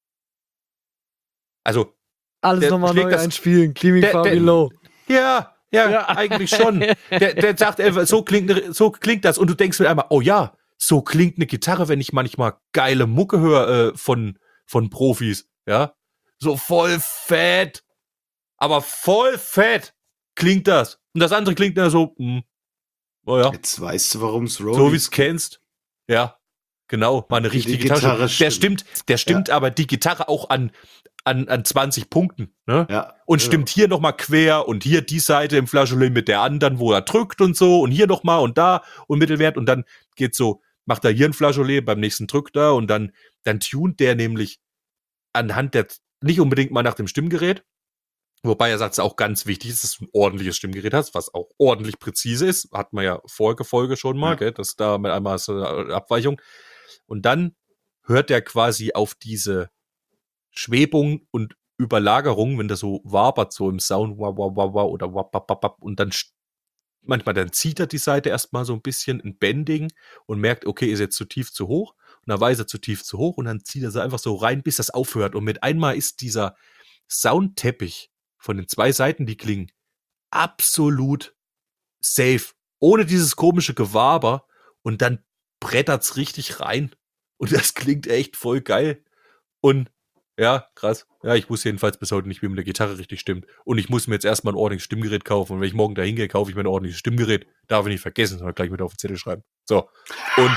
Also, Alles der nochmal schlägt neu das- einspielen. Cleaning der- far der- below. ja, eigentlich schon. Der sagt einfach, so klingt das. Und du denkst mir einmal, oh ja, so klingt eine Gitarre, wenn ich manchmal geile Mucke höre von Profis. Ja, so voll fett. Aber voll fett klingt das. Und das andere klingt dann so, oh ja, Jetzt weißt du, warum es so Rolling wie es kennst. Ja, genau, mal eine Die richtige Gitarre Gitarre. Der stimmt aber die Gitarre auch an 20 Punkten. Ne? Ja. Und stimmt hier nochmal quer und hier die Seite im Flageolet mit der anderen, wo er drückt und so und hier nochmal und da und Mittelwert und dann geht so, macht er hier ein Flageolet, beim nächsten drückt er und dann tunt der nämlich anhand der, nicht unbedingt mal nach dem Stimmgerät, wobei er sagt, es ist auch ganz wichtig, dass du ein ordentliches Stimmgerät hast, was auch ordentlich präzise ist, hat man ja Folge schon mal, Ja. gell, dass da mit einmal ist eine Abweichung und dann hört er quasi auf diese Schwebung und Überlagerung, wenn das so wabert, so im Sound, wow, wow, wow, wow, oder wap, wap, wap, wap, und dann manchmal dann zieht er die Seite erstmal so ein bisschen in Bending und merkt, okay, ist jetzt zu tief, zu hoch, und dann weiß er zu tief, zu hoch, und dann zieht er sie einfach so rein, bis das aufhört, und mit einmal ist dieser Soundteppich von den 2 Seiten, die klingen, absolut safe, ohne dieses komische Gewaber, und dann brettert's richtig rein, und das klingt echt voll geil, und ja, krass. Ja, ich wusste jedenfalls bis heute nicht, wie mit der Gitarre richtig stimmt. Und ich muss mir jetzt erstmal ein ordentliches Stimmgerät kaufen. Und wenn ich morgen da hingehe, kaufe ich mir ein ordentliches Stimmgerät. Darf ich nicht vergessen, sondern gleich mit auf den Zettel schreiben. So. Und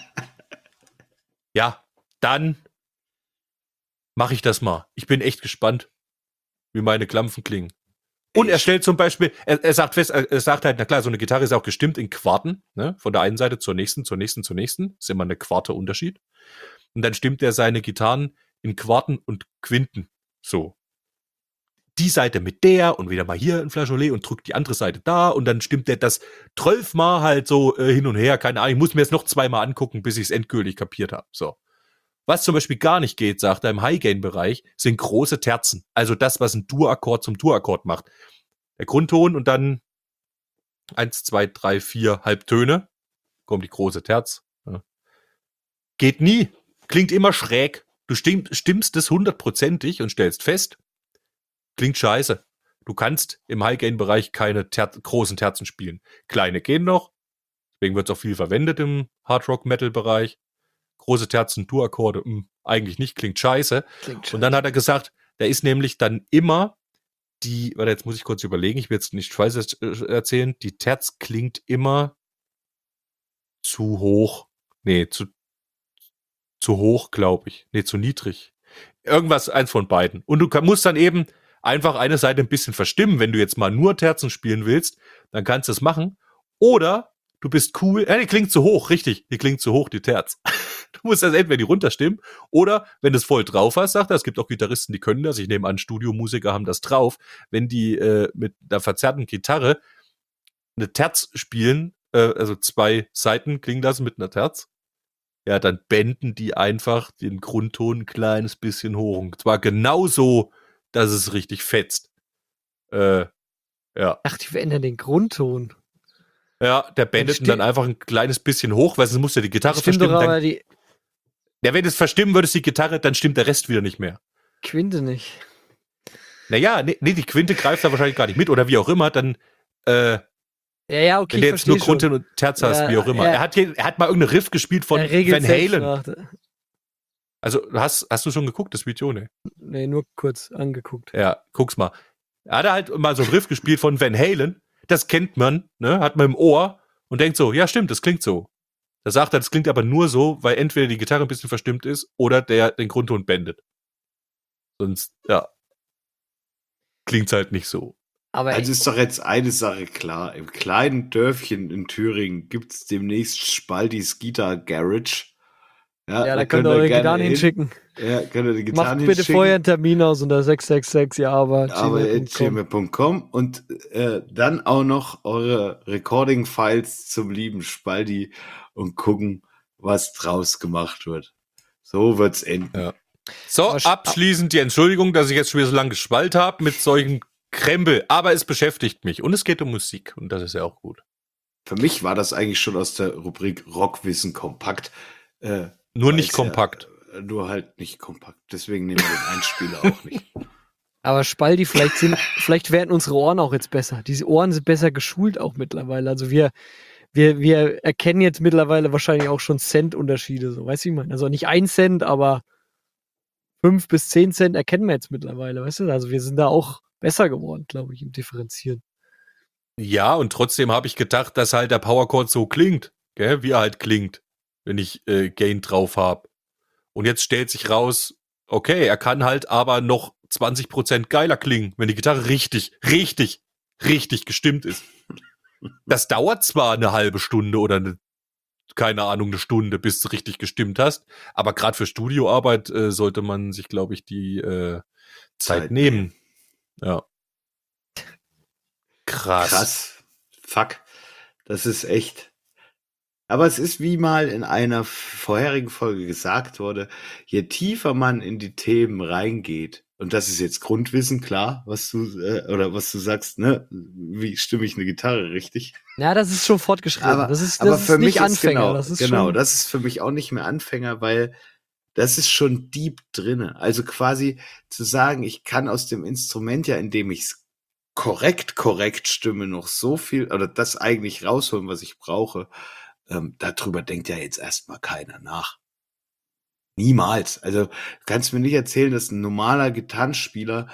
ja, dann mache ich das mal. Ich bin echt gespannt, wie meine Klampfen klingen. Und er stellt zum Beispiel, er sagt fest, er sagt halt, na klar, so eine Gitarre ist auch gestimmt in Quarten, ne? Von der einen Seite zur nächsten, zur nächsten, zur nächsten. Ist immer eine Quarte Unterschied. Und dann stimmt er seine Gitarren in Quarten und Quinten. So. Die Seite mit der und wieder mal hier ein Flageolet und drückt die andere Seite da und dann stimmt der das 12 Mal halt so hin und her. Keine Ahnung, ich muss mir jetzt noch 2 Mal angucken, bis ich es endgültig kapiert habe. So. Was zum Beispiel gar nicht geht, sagt er, im High-Gain-Bereich, sind große Terzen. Also das, was ein Dur-Akkord zum Dur-Akkord macht. Der Grundton und dann 1, 2, 3, 4 Halbtöne. Kommt die große Terz. Ja. Geht nie. Klingt immer schräg. Du stimmst das 100%ig und stellst fest, klingt scheiße. Du kannst im High-Gain-Bereich keine großen Terzen spielen. Kleine gehen noch, deswegen wird es auch viel verwendet im Hard-Rock-Metal-Bereich. Große Terzen, Dur-Akkorde, eigentlich nicht, klingt scheiße. Und dann hat er gesagt, da ist nämlich dann immer warte, jetzt muss ich kurz überlegen, ich will jetzt nicht falsch erzählen, die Terz klingt immer zu hoch. Nee, zu hoch, glaube ich. Nee, zu niedrig. Irgendwas, eins von beiden. Und du musst dann eben einfach eine Seite ein bisschen verstimmen. Wenn du jetzt mal nur Terzen spielen willst, dann kannst du es machen. Oder du bist cool. Die klingt zu hoch, richtig. Die klingt zu hoch, die Terz. Du musst das entweder die runterstimmen oder, wenn du es voll drauf hast, sagt er, es gibt auch Gitarristen, die können das. Ich nehme an, Studiomusiker haben das drauf. Wenn die mit einer verzerrten Gitarre eine Terz spielen, also 2 Seiten klingen lassen mit einer Terz, ja, dann benden die einfach den Grundton ein kleines bisschen hoch. Und zwar genauso, dass es richtig fetzt. Ja. Ach, die verändern den Grundton. Ja, der bendet ihn dann einfach ein kleines bisschen hoch, weil sonst muss ja die Gitarre Stimmt doch verstimmen. aber die Ja, wenn du es verstimmen würdest, die Gitarre, dann stimmt der Rest wieder nicht mehr. Quinte nicht. Naja, nee, die Quinte greift da wahrscheinlich gar nicht mit oder wie auch immer, dann Ja, okay, wenn du ich jetzt nur verstehe Grundton und Terz hast, Ja, wie auch immer. ja. Er hat mal irgendeinen Riff gespielt von Er regelt Van Halen. Selbstmacht. Also hast du schon geguckt, das Video? Ne? Nee, nur kurz angeguckt. Ja, guck's mal. Er hat halt mal so einen Riff gespielt von Van Halen. Das kennt man, ne? Hat man im Ohr und denkt so, ja stimmt, das klingt so. Da sagt er, das klingt aber nur so, weil entweder die Gitarre ein bisschen verstimmt ist oder der den Grundton bendet. Sonst, ja, klingt's halt nicht so. Aber Also ist doch jetzt eine Sache klar. Im kleinen Dörfchen in Thüringen gibt es demnächst Spaldis Guitar Garage. ja, da könnt ihr eure Gitarren hinschicken. Ja, könnt ihr die Gitarren Macht bitte hinschicken. vorher einen Termin aus unter 666, ja, aber gmail.com und dann auch noch eure Recording-Files zum lieben Spaldi und gucken, was draus gemacht wird. So wird's enden. Ja. So, Aber abschließend die Entschuldigung, dass ich jetzt schon wieder so lange gespalt habe mit solchen Krempel, aber es beschäftigt mich und es geht um Musik und das ist ja auch gut. für mich war das eigentlich schon aus der Rubrik Rockwissen kompakt. Nur nicht Weil's ja, kompakt. Nur halt nicht kompakt. Deswegen nehmen wir den Einspieler auch nicht. Aber Spaldi, vielleicht werden unsere Ohren auch jetzt besser. Diese Ohren sind besser geschult auch mittlerweile. Also wir erkennen jetzt mittlerweile wahrscheinlich auch schon Cent-Unterschiede. So, weißt du, wie ich meine? Also nicht 1 Cent, aber 5 bis 10 Cent erkennen wir jetzt mittlerweile, weißt du? Also wir sind da auch besser geworden, glaube ich, im Differenzieren. Ja, und trotzdem habe ich gedacht, dass halt der Powerchord so klingt, gell? Wie er halt klingt, wenn ich Gain drauf habe. Und jetzt stellt sich raus, okay, er kann halt aber noch 20% geiler klingen, wenn die Gitarre richtig gestimmt ist. Das dauert zwar eine halbe Stunde oder keine Ahnung, eine Stunde, bis du richtig gestimmt hast, aber gerade für Studioarbeit sollte man sich, glaube ich, die Zeit nehmen. Ja. Krass. Fuck. Das ist echt. Aber es ist, wie mal in einer vorherigen Folge gesagt wurde, je tiefer man in die Themen reingeht, und das ist jetzt Grundwissen, klar, was du sagst, ne? Wie stimme ich eine Gitarre richtig? Ja, das ist schon fortgeschritten. Aber das ist für mich nicht Anfänger. das ist für mich auch nicht mehr Anfänger, weil das ist schon deep drinne. Also quasi zu sagen, ich kann aus dem Instrument ja, indem ich es korrekt stimme, noch so viel oder das eigentlich rausholen, was ich brauche. Darüber denkt ja jetzt erstmal keiner nach. Niemals. Also kannst mir nicht erzählen, dass ein normaler Gitarrenspieler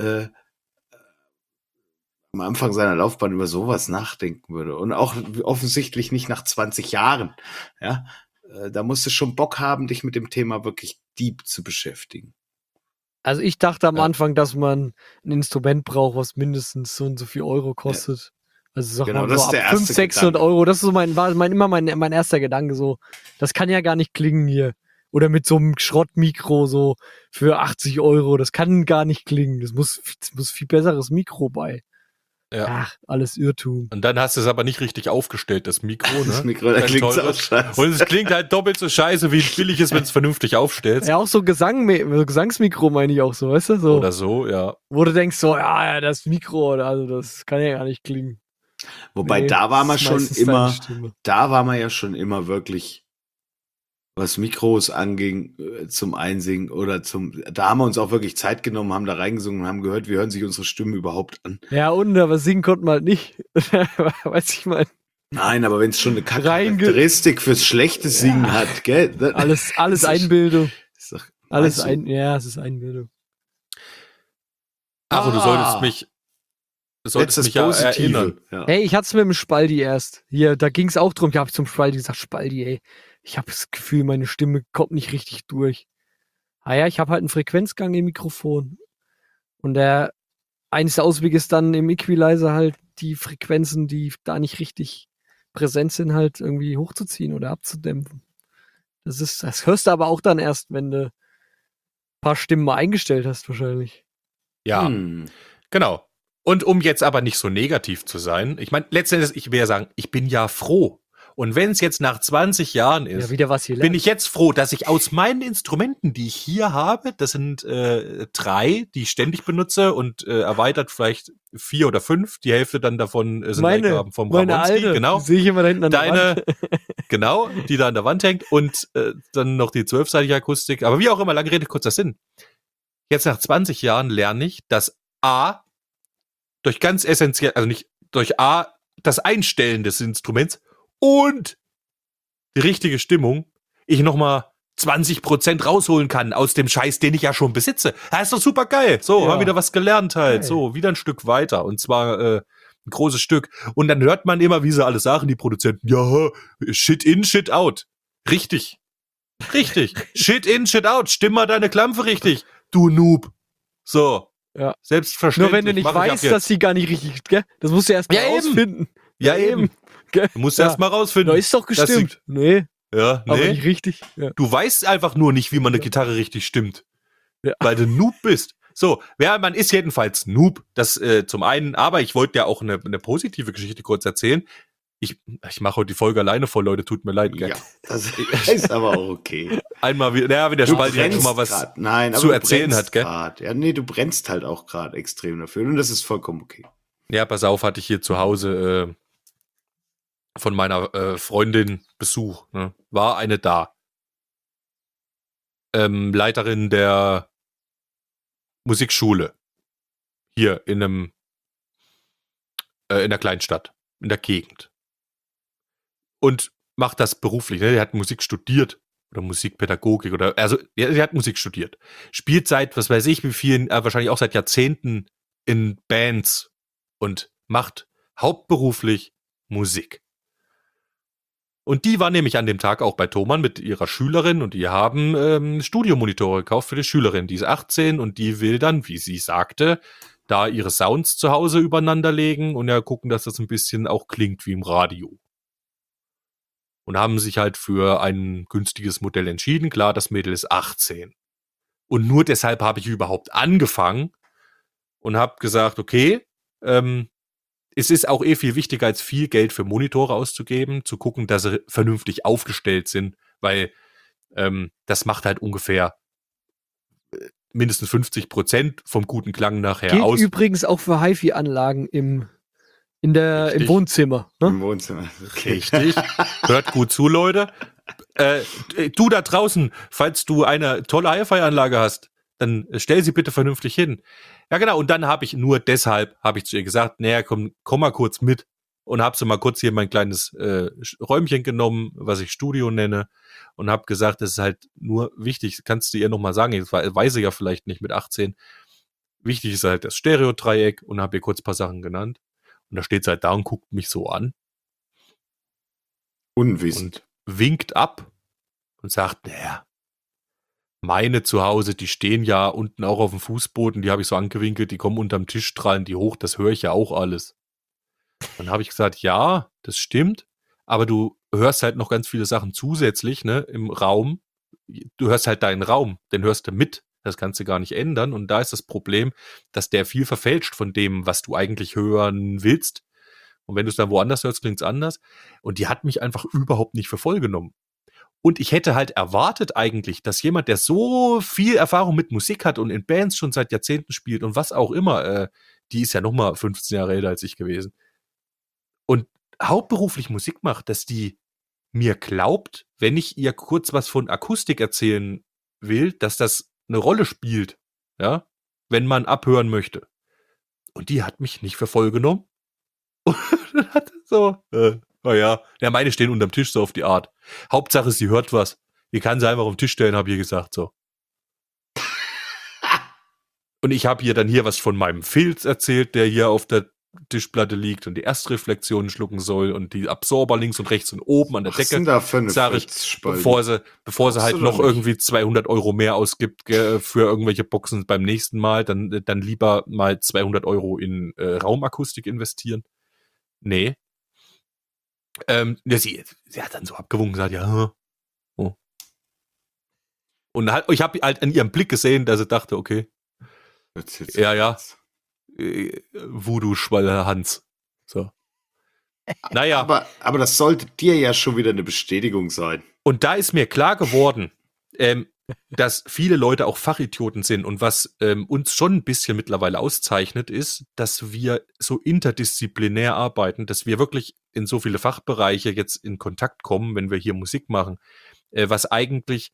am Anfang seiner Laufbahn über sowas nachdenken würde. Und auch offensichtlich nicht nach 20 Jahren. Ja, da musst du schon Bock haben, dich mit dem Thema wirklich deep zu beschäftigen. Also ich dachte am Anfang, dass man ein Instrument braucht, was mindestens so und so viel Euro kostet. Also sag Genau, mal das so ist der ab erste 500, 600 Gedanke. Euro. Das ist so mein erster Gedanke. So, das kann ja gar nicht klingen hier. Oder mit so einem Schrottmikro so für 80 Euro. Das kann gar nicht klingen. Das muss viel besseres Mikro bei. Ja. Ach, alles Irrtum. Und dann hast du es aber nicht richtig aufgestellt, das Mikro, ne? Das Mikro, da Ein klingt es auch teures. scheiße. Und es klingt halt doppelt so scheiße, wie es billig ist, wenn es vernünftig aufstellst. Ja, auch so Gesangsmikro meine ich auch so, weißt du? So, Oder so, ja. wo du denkst so, ja, das Mikro, also das kann ja gar nicht klingen. Wobei Nee, da war man das ist schon meistens deine immer, Stimme. da war man ja schon immer wirklich, was Mikros anging, zum Einsingen oder da haben wir uns auch wirklich Zeit genommen, haben da reingesungen und haben gehört, wie hören sich unsere Stimmen überhaupt an. Ja, aber singen konnten wir halt nicht. Weiß ich mal. Nein, aber wenn es schon eine Charakteristik fürs schlechte Singen hat, gell? Alles Das ist- Einbildung. ist doch- Alles Meinst du? ja, es ist Einbildung. Ach, und du solltest mich Jetzt das ja Positive. erinnern. Ja. Hey, ich hatte es mit dem Spaldi erst. Hier, da ging es auch drum. Ich habe zum Spaldi gesagt, Spaldi, ey, ich habe das Gefühl, meine Stimme kommt nicht richtig durch. Ah ja, ich habe halt einen Frequenzgang im Mikrofon. Und eines der Auswege ist dann im Equalizer halt die Frequenzen, die da nicht richtig präsent sind, halt irgendwie hochzuziehen oder abzudämpfen. Das hörst du aber auch dann erst, wenn du ein paar Stimmen mal eingestellt hast, wahrscheinlich. Ja, genau. Und um jetzt aber nicht so negativ zu sein, ich meine, letztendlich, ich will ja sagen, ich bin ja froh. Und wenn es jetzt nach 20 Jahren ist, Ja, wieder was hier bin lernen. ich jetzt froh, dass ich aus meinen Instrumenten, die ich hier habe, das sind 3, die ich ständig benutze und erweitert vielleicht 4 oder 5, die Hälfte dann davon sind Eingaben vom meine Ramonski, alte, genau. die sehe ich immer da hinten an der Deine, Wand. genau, die da an der Wand hängt und dann noch die 12-seitige Akustik. Aber wie auch immer, lange Rede, kurzer Sinn. Jetzt nach 20 Jahren lerne ich, dass durch ganz essentiell, also nicht durch das Einstellen des Instruments und die richtige Stimmung, ich nochmal 20% rausholen kann aus dem Scheiß, den ich ja schon besitze. Das ist doch super geil. So, Ja. haben wieder was gelernt halt. Geil. So, wieder ein Stück weiter. Und zwar ein großes Stück. Und dann hört man immer, wie sie alle sagen, die Produzenten, ja, shit in, shit out. Richtig. Shit in, shit out. Stimm mal deine Klampfe richtig, du Noob. So. Ja. Selbstverständlich. Nur wenn du nicht Mach ich ab weißt, jetzt. dass die gar nicht richtig, gell? Das musst du erst mal Ja, eben. rausfinden. Ja, eben. Gell? Du musst Ja. erst mal rausfinden. Da ist doch dass sie- gestimmt. Nee, Ja, aber nee. nicht richtig. Ja. Du weißt einfach nur nicht, wie man eine Gitarre richtig stimmt. Ja. Weil du Noob bist. So, man ist jedenfalls Noob. Das zum einen, aber ich wollte ja auch eine positive Geschichte kurz erzählen. Ich mache heute die Folge alleine voll, Leute, tut mir leid. Gell? Ja, das ist aber auch okay. Einmal wieder, naja, wenn der Spalti halt schon mal was grad. Nein, zu aber du erzählen brennst hat, gell? grad. Ja, nee, du brennst halt auch gerade extrem dafür und das ist vollkommen okay. Ja, pass auf, hatte ich hier zu Hause von meiner Freundin Besuch. Ne? War eine da. Leiterin der Musikschule. Hier in der Kleinstadt, in der Gegend. Und macht das beruflich. Ne? Die hat Musik studiert oder Musikpädagogik sie hat Musik studiert. Spielt seit, was weiß ich, wie vielen, wahrscheinlich auch seit Jahrzehnten in Bands und macht hauptberuflich Musik. Und die war nämlich an dem Tag auch bei Thomann mit ihrer Schülerin und die haben Studiomonitore gekauft für die Schülerin. Die ist 18 und die will dann, wie sie sagte, da ihre Sounds zu Hause übereinander legen und ja gucken, dass das ein bisschen auch klingt wie im Radio. Und haben sich halt für ein günstiges Modell entschieden. Klar, das Mädel ist 18. Und nur deshalb habe ich überhaupt angefangen und habe gesagt, okay, es ist auch viel wichtiger, als viel Geld für Monitore auszugeben, zu gucken, dass sie vernünftig aufgestellt sind, weil das macht halt ungefähr mindestens 50% vom guten Klang nachher Gilt aus. übrigens auch für HiFi-Anlagen im Wohnzimmer. Ne? Im Wohnzimmer. Okay. Richtig. Hört gut zu, Leute. Du da draußen, falls du eine tolle Hi-Fi-Anlage hast, dann stell sie bitte vernünftig hin. Ja, genau. Und dann habe ich zu ihr gesagt, naja, komm mal kurz mit. Und habe sie mal kurz hier mein kleines Räumchen genommen, was ich Studio nenne. Und habe gesagt, das ist halt nur wichtig, kannst du ihr nochmal sagen, das weiß sie ja vielleicht nicht mit 18. Wichtig ist halt das Stereo-Dreieck und habe ihr kurz ein paar Sachen genannt. Und da steht sie halt da und guckt mich so an. Unwissend. Und winkt ab und sagt, naja, meine zu Hause, die stehen ja unten auch auf dem Fußboden, die habe ich so angewinkelt, die kommen unterm Tisch, strahlen die hoch, das höre ich ja auch alles. Dann habe ich gesagt, ja, das stimmt, aber du hörst halt noch ganz viele Sachen zusätzlich, ne, im Raum. Du hörst halt deinen Raum, den hörst du mit. Das kannst du gar nicht ändern. Und da ist das Problem, dass der viel verfälscht von dem, was du eigentlich hören willst. Und wenn du es dann woanders hörst, klingt es anders. Und die hat mich einfach überhaupt nicht für voll genommen. Und ich hätte halt erwartet eigentlich, dass jemand, der so viel Erfahrung mit Musik hat und in Bands schon seit Jahrzehnten spielt und was auch immer, die ist ja nochmal 15 Jahre älter als ich gewesen, und hauptberuflich Musik macht, dass die mir glaubt, wenn ich ihr kurz was von Akustik erzählen will, dass das eine Rolle spielt, ja, wenn man abhören möchte. Und die hat mich nicht für voll genommen. Und dann hat so, naja, meine stehen unterm Tisch so auf die Art. Hauptsache, sie hört was. Die kann sie einfach auf den Tisch stellen, habe ich gesagt, so. Und ich habe ihr dann hier was von meinem Filz erzählt, der hier auf der Tischplatte liegt und die Erstreflexionen schlucken soll und die Absorber links und rechts und oben an der Decke. Da für eine sag ich, bevor sie halt noch irgendwie 200 Euro mehr ausgibt für irgendwelche Boxen beim nächsten Mal, dann lieber mal 200 Euro in Raumakustik investieren. Nee. Sie hat dann so abgewunken gesagt, ja. Oh. Und ich habe halt an ihrem Blick gesehen, dass sie dachte, okay. Ja. Voodoo-Schwalle Hans. So. Naja. Aber das sollte dir ja schon wieder eine Bestätigung sein. Und da ist mir klar geworden, dass viele Leute auch Fachidioten sind. Und was uns schon ein bisschen mittlerweile auszeichnet, ist, dass wir so interdisziplinär arbeiten, dass wir wirklich in so viele Fachbereiche jetzt in Kontakt kommen, wenn wir hier Musik machen, was eigentlich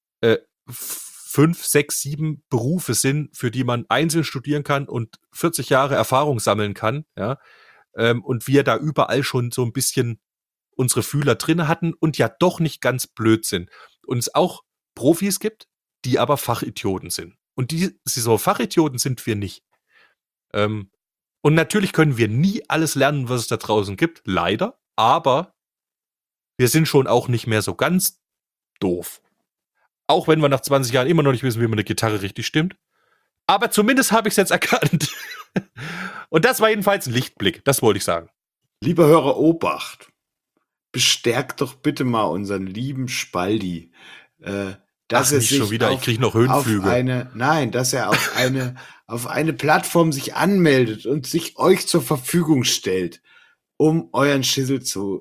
5, 6, 7 Berufe sind, für die man einzeln studieren kann und 40 Jahre Erfahrung sammeln kann, ja, und wir da überall schon so ein bisschen unsere Fühler drin hatten und ja doch nicht ganz blöd sind. Und es auch Profis gibt, die aber Fachidioten sind. Und so Fachidioten sind wir nicht. Und natürlich können wir nie alles lernen, was es da draußen gibt, leider, aber wir sind schon auch nicht mehr so ganz doof. Auch wenn wir nach 20 Jahren immer noch nicht wissen, wie man eine Gitarre richtig stimmt. Aber zumindest habe ich es jetzt erkannt. Und das war jedenfalls ein Lichtblick, das wollte ich sagen. Lieber Hörer, Obacht. Bestärkt doch bitte mal unseren lieben Spaldi. Dass er sich schon wieder, ich kriege noch Höhenflüge. Dass er auf eine Plattform sich anmeldet und sich euch zur Verfügung stellt. um euren Schissel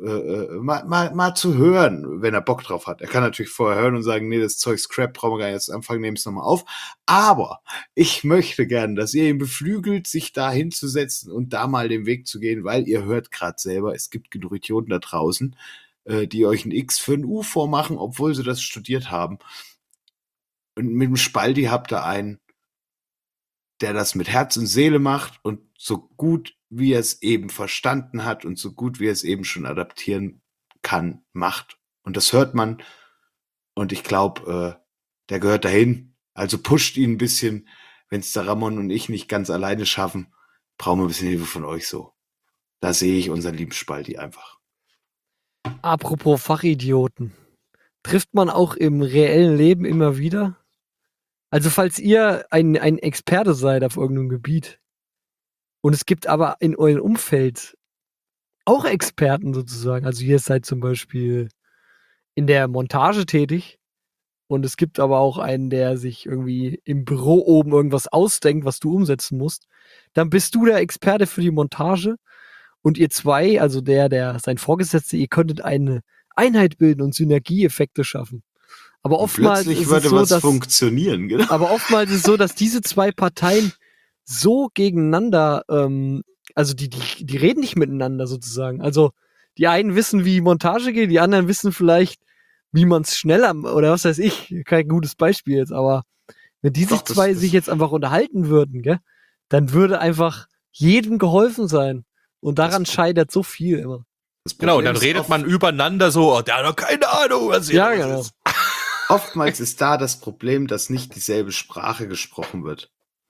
mal zu hören, wenn er Bock drauf hat. Er kann natürlich vorher hören und sagen, nee, das Zeug Scrap, brauchen wir gar nicht erst anfangen, nehmen es nochmal auf. Aber ich möchte gern, dass ihr ihn beflügelt, sich da hinzusetzen und da mal den Weg zu gehen, weil ihr hört gerade selber, es gibt genug Idioten da draußen, die euch ein X für ein U vormachen, obwohl sie das studiert haben. Und mit dem Spaldi habt ihr einen, der das mit Herz und Seele macht und so gut, wie er es eben verstanden hat und so gut, wie er es eben schon adaptieren kann, macht. Und das hört man. Und ich glaube, der gehört dahin. Also pusht ihn ein bisschen. Wenn es der Ramon und ich nicht ganz alleine schaffen, brauchen wir ein bisschen Hilfe von euch so. Da sehe ich unseren lieben Spaldi einfach. Apropos Fachidioten. Trifft man auch im reellen Leben immer wieder? Also falls ihr ein Experte seid auf irgendeinem Gebiet und es gibt aber in eurem Umfeld auch Experten sozusagen, also ihr seid zum Beispiel in der Montage tätig und es gibt aber auch einen, der sich irgendwie im Büro oben irgendwas ausdenkt, was du umsetzen musst, dann bist du der Experte für die Montage und ihr zwei, also der sein Vorgesetzter, ihr könntet eine Einheit bilden und Synergieeffekte schaffen. Aber oftmals Plötzlich ist würde es so, was dass funktionieren, genau. aber oftmals ist es so, dass diese zwei Parteien so gegeneinander, also die reden nicht miteinander sozusagen. Also die einen wissen, wie Montage geht, die anderen wissen vielleicht, wie man es schneller oder was weiß ich, kein gutes Beispiel jetzt, aber wenn die sich Doch, zwei sich jetzt einfach unterhalten würden, gell, dann würde einfach jedem geholfen sein. Und daran scheitert so viel immer. Das Genau, und Problem dann ist redet man übereinander so, oh, der hat doch keine Ahnung, was hier Ja, los genau. ist. Oftmals ist da das Problem, dass nicht dieselbe Sprache gesprochen wird.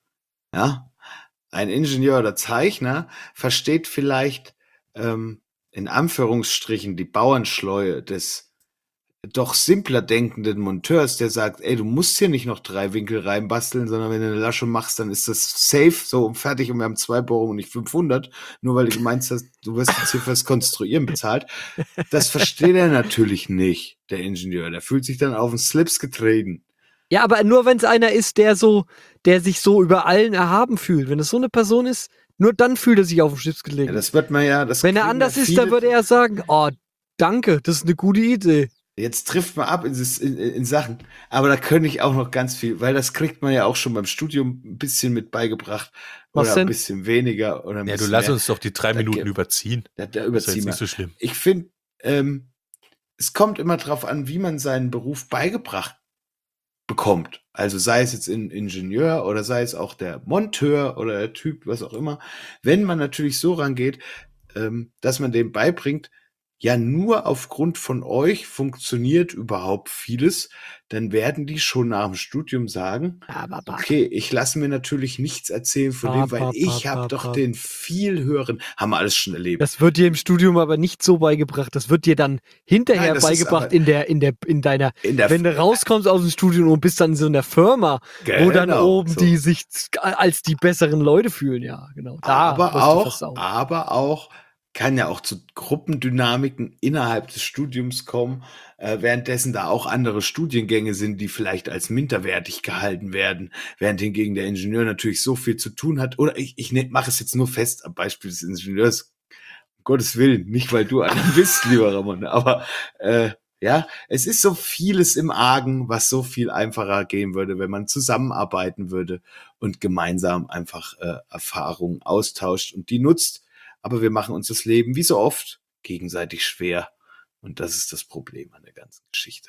Ja? Ein Ingenieur oder Zeichner versteht vielleicht in Anführungsstrichen die Bauernschleue des doch simpler denkenden Monteurs, der sagt, ey, du musst hier nicht noch 3 Winkel reinbasteln, sondern wenn du eine Lasche machst, dann ist das safe, so fertig und wir haben 2 Bohrungen und nicht 500, nur weil du meinst, du wirst jetzt hier fürs Konstruieren bezahlt. Das versteht er natürlich nicht, der Ingenieur. Der fühlt sich dann auf den Slips getreten. Ja, aber nur wenn es einer ist, der sich so über allen erhaben fühlt. Wenn es so eine Person ist, nur dann fühlt er sich auf den Schlips gelegt. Ja, das wird man ja. Das wenn er kriegen anders ja ist, viele- dann würde er sagen, oh, danke, das ist eine gute Idee. Jetzt trifft man ab in Sachen. Aber da könnte ich auch noch ganz viel, weil das kriegt man ja auch schon beim Studium ein bisschen mit beigebracht. Was Oder denn? ein bisschen weniger. Oder ein Ja, du bisschen lass mehr. uns doch die 3 Da Minuten ge- überziehen. Da Das ist überziehen jetzt wir. nicht so schlimm. Ich finde, es kommt immer drauf an, wie man seinen Beruf beigebracht bekommt. Also sei es jetzt ein Ingenieur oder sei es auch der Monteur oder der Typ, was auch immer. Wenn man natürlich so rangeht, dass man dem beibringt, ja, nur aufgrund von euch funktioniert überhaupt vieles, dann werden die schon nach dem Studium sagen, okay, ich lasse mir natürlich nichts erzählen von dem, weil ich habe doch den viel höheren, haben wir alles schon erlebt. Das wird dir im Studium aber nicht so beigebracht. Das wird dir dann hinterher Nein, das ist beigebracht aber- in deiner, In der wenn du rauskommst aus dem Studium und bist dann in so einer Firma, wo dann Genau, oben so. die sich als die besseren Leute fühlen. Ja, genau. Da wirst du versaut. aber auch kann ja auch zu Gruppendynamiken innerhalb des Studiums kommen, währenddessen da auch andere Studiengänge sind, die vielleicht als minderwertig gehalten werden, während hingegen der Ingenieur natürlich so viel zu tun hat. Oder ich mache es jetzt nur fest am Beispiel des Ingenieurs, um Gottes Willen, nicht weil du einer bist, lieber Ramon, aber ja, es ist so vieles im Argen, was so viel einfacher gehen würde, wenn man zusammenarbeiten würde und gemeinsam einfach Erfahrungen austauscht und die nutzt. Aber wir machen uns das Leben wie so oft gegenseitig schwer. Und das ist das Problem an der ganzen Geschichte.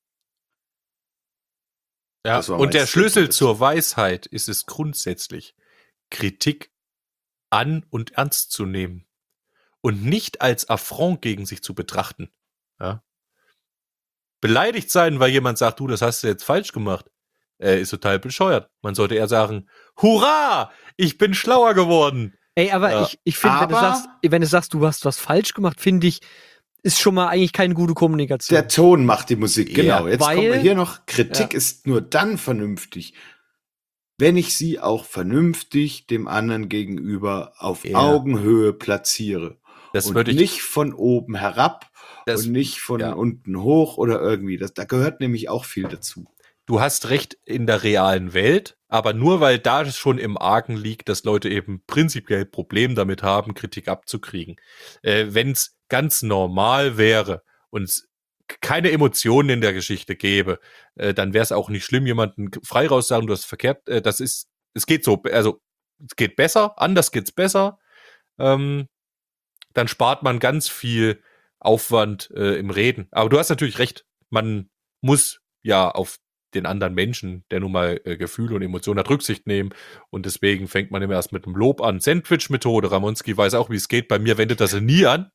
Ja, Das war mein und der Statement Schlüssel dazu. zur Weisheit ist es grundsätzlich, Kritik an und ernst zu nehmen und nicht als Affront gegen sich zu betrachten. Ja? Beleidigt sein, weil jemand sagt, du, das hast du jetzt falsch gemacht, ist total bescheuert. Man sollte eher sagen, hurra, ich bin schlauer geworden. Ey, aber Ja. ich finde, wenn du sagst, du hast was falsch gemacht, finde ich, ist schon mal eigentlich keine gute Kommunikation. Der Ton macht die Musik, genau. Ja, Jetzt weil- kommen wir hier noch. Kritik Ja. ist nur dann vernünftig, wenn ich sie auch vernünftig dem anderen gegenüber auf Ja. Augenhöhe platziere. Das Und würde ich nicht von oben herab Das- und nicht von ja. unten hoch oder irgendwie. Da gehört nämlich auch viel dazu. Du hast recht in der realen Welt, aber nur weil da schon im Argen liegt, dass Leute eben prinzipiell Problem damit haben, Kritik abzukriegen. Wenn es ganz normal wäre und es keine Emotionen in der Geschichte gäbe, dann wäre es auch nicht schlimm, jemanden frei raussagen, du hast verkehrt, es geht so, also es geht besser, anders geht's besser, dann spart man ganz viel Aufwand im Reden. Aber du hast natürlich recht, man muss ja auf den anderen Menschen, der nun mal Gefühle und Emotionen hat, Rücksicht nehmen. Und deswegen fängt man immer erst mit einem Lob an. Sandwich-Methode. Ramonski weiß auch, wie es geht. Bei mir wendet das nie an.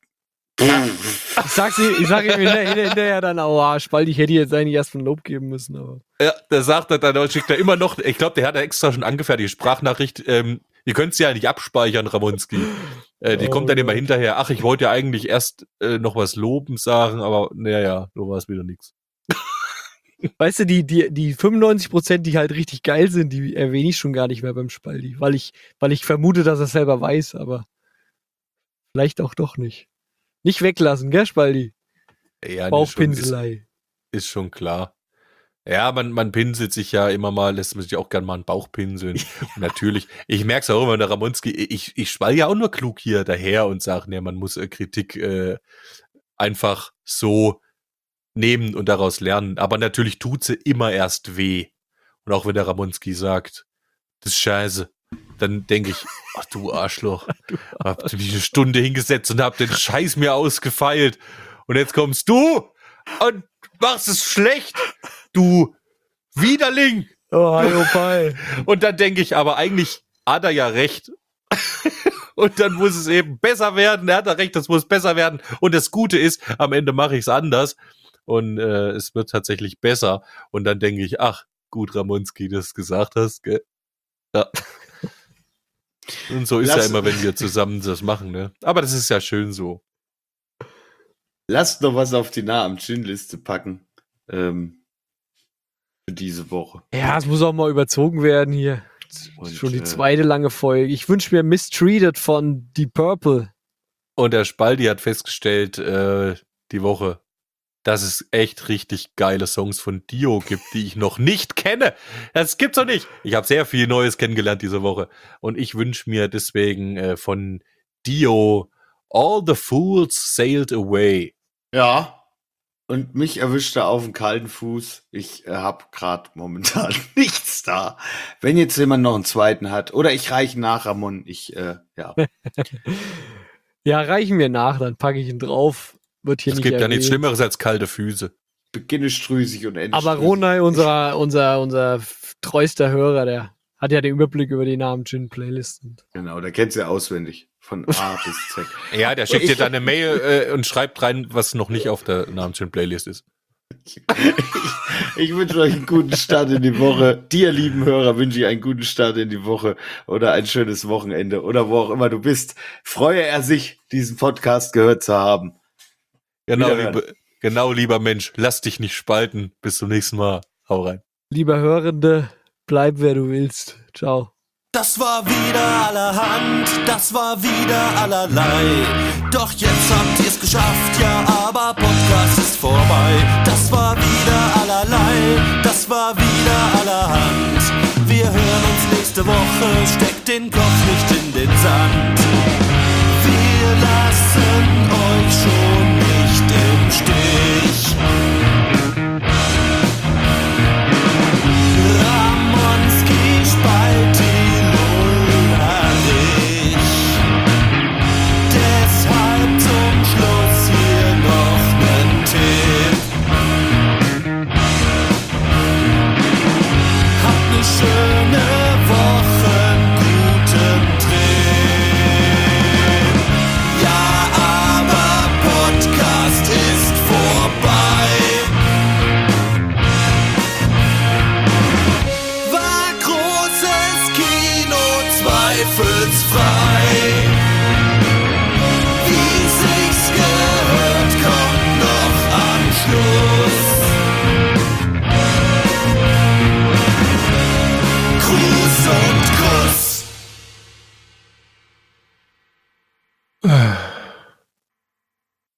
Ich sag ihm hinterher dann, Spaldi, ich hätte jetzt eigentlich erst ein Lob geben müssen. Aber. Ja, der sagt dann, schickt er immer noch, ich glaube, der hat extra schon angefertigt, Sprachnachricht, ihr könnt sie ja nicht abspeichern, Ramonski. Die kommt dann immer hinterher, ach, ich wollte ja eigentlich erst noch was loben sagen, aber naja, so war es wieder nichts. Weißt du, die 95%, die halt richtig geil sind, die erwähne ich schon gar nicht mehr beim Spaldi, weil ich vermute, dass er es selber weiß, aber vielleicht auch doch nicht. Nicht weglassen, gell, Spaldi? Ja, Bauchpinselei. Ist schon klar. Ja, man pinselt sich ja immer mal, lässt man sich auch gerne mal einen Bauch pinseln. Und natürlich, ich merke es auch immer, der Ramonski, ich schwall ja auch nur klug hier daher und sage, ja, man muss Kritik einfach so nehmen und daraus lernen. Aber natürlich tut sie immer erst weh. Und auch wenn der Ramonski sagt, das ist scheiße, dann denke ich, ach du Arschloch, hab mich eine Stunde hingesetzt und hab den Scheiß mir ausgefeilt. Und jetzt kommst du und machst es schlecht, du Widerling. Oh, hallo, Pai. Und dann denke ich, aber eigentlich hat er ja recht. Und dann muss es eben besser werden. Er hat ja recht, das muss besser werden. Und das Gute ist, am Ende mache ich es anders. Und es wird tatsächlich besser. Und dann denke ich, ach, gut, Ramonski, dass du gesagt hast, gell? Ja. Und so ist ja immer, wenn wir zusammen das machen, ne? Aber das ist ja schön so. Lasst noch was auf die Nah-am-Chin-Liste packen. Für diese Woche. Ja, es muss auch mal überzogen werden hier. Und, schon die zweite lange Folge. Ich wünsche mir Mistreated von Deep Purple. Und der Spaldi hat festgestellt, die Woche, dass es echt richtig geile Songs von Dio gibt, die ich noch nicht kenne. Das gibt's doch nicht. Ich habe sehr viel Neues kennengelernt diese Woche. Und ich wünsche mir deswegen von Dio All the Fools Sailed Away. Ja. Und mich erwischt er auf den kalten Fuß. Ich habe gerade momentan nichts da. Wenn jetzt jemand noch einen zweiten hat. Oder ich reiche nach, Ramon. Ja. Ja, reichen wir nach, dann packe ich ihn drauf. Wird hier es nicht gibt ja erwähnt. nichts Schlimmeres als kalte Füße. Beginne strüßig und ende Aber strüßig. Ronay, unser treuster Hörer, der hat ja den Überblick über die Namen-Gin-Playlist. Genau, der kennt sie ja auswendig. Von A bis Z. Ja, der schickt dir dann eine Mail und schreibt rein, was noch nicht auf der Namensschön-Playlist ist. Ich wünsche euch einen guten Start in die Woche. Dir, lieben Hörer, wünsche ich einen guten Start in die Woche oder ein schönes Wochenende oder wo auch immer du bist. Freue er sich, diesen Podcast gehört zu haben. Genau, lieber Mensch, lass dich nicht spalten. Bis zum nächsten Mal. Hau rein. Lieber Hörende, bleib wer du willst. Ciao. Das war wieder allerhand, das war wieder allerlei. Doch jetzt habt ihr's geschafft, ja, aber Podcast ist vorbei. Das war wieder allerlei, das war wieder allerhand. Wir hören uns nächste Woche, steckt den Kopf nicht in den Sand. Wir lassen euch schon nicht im Stich.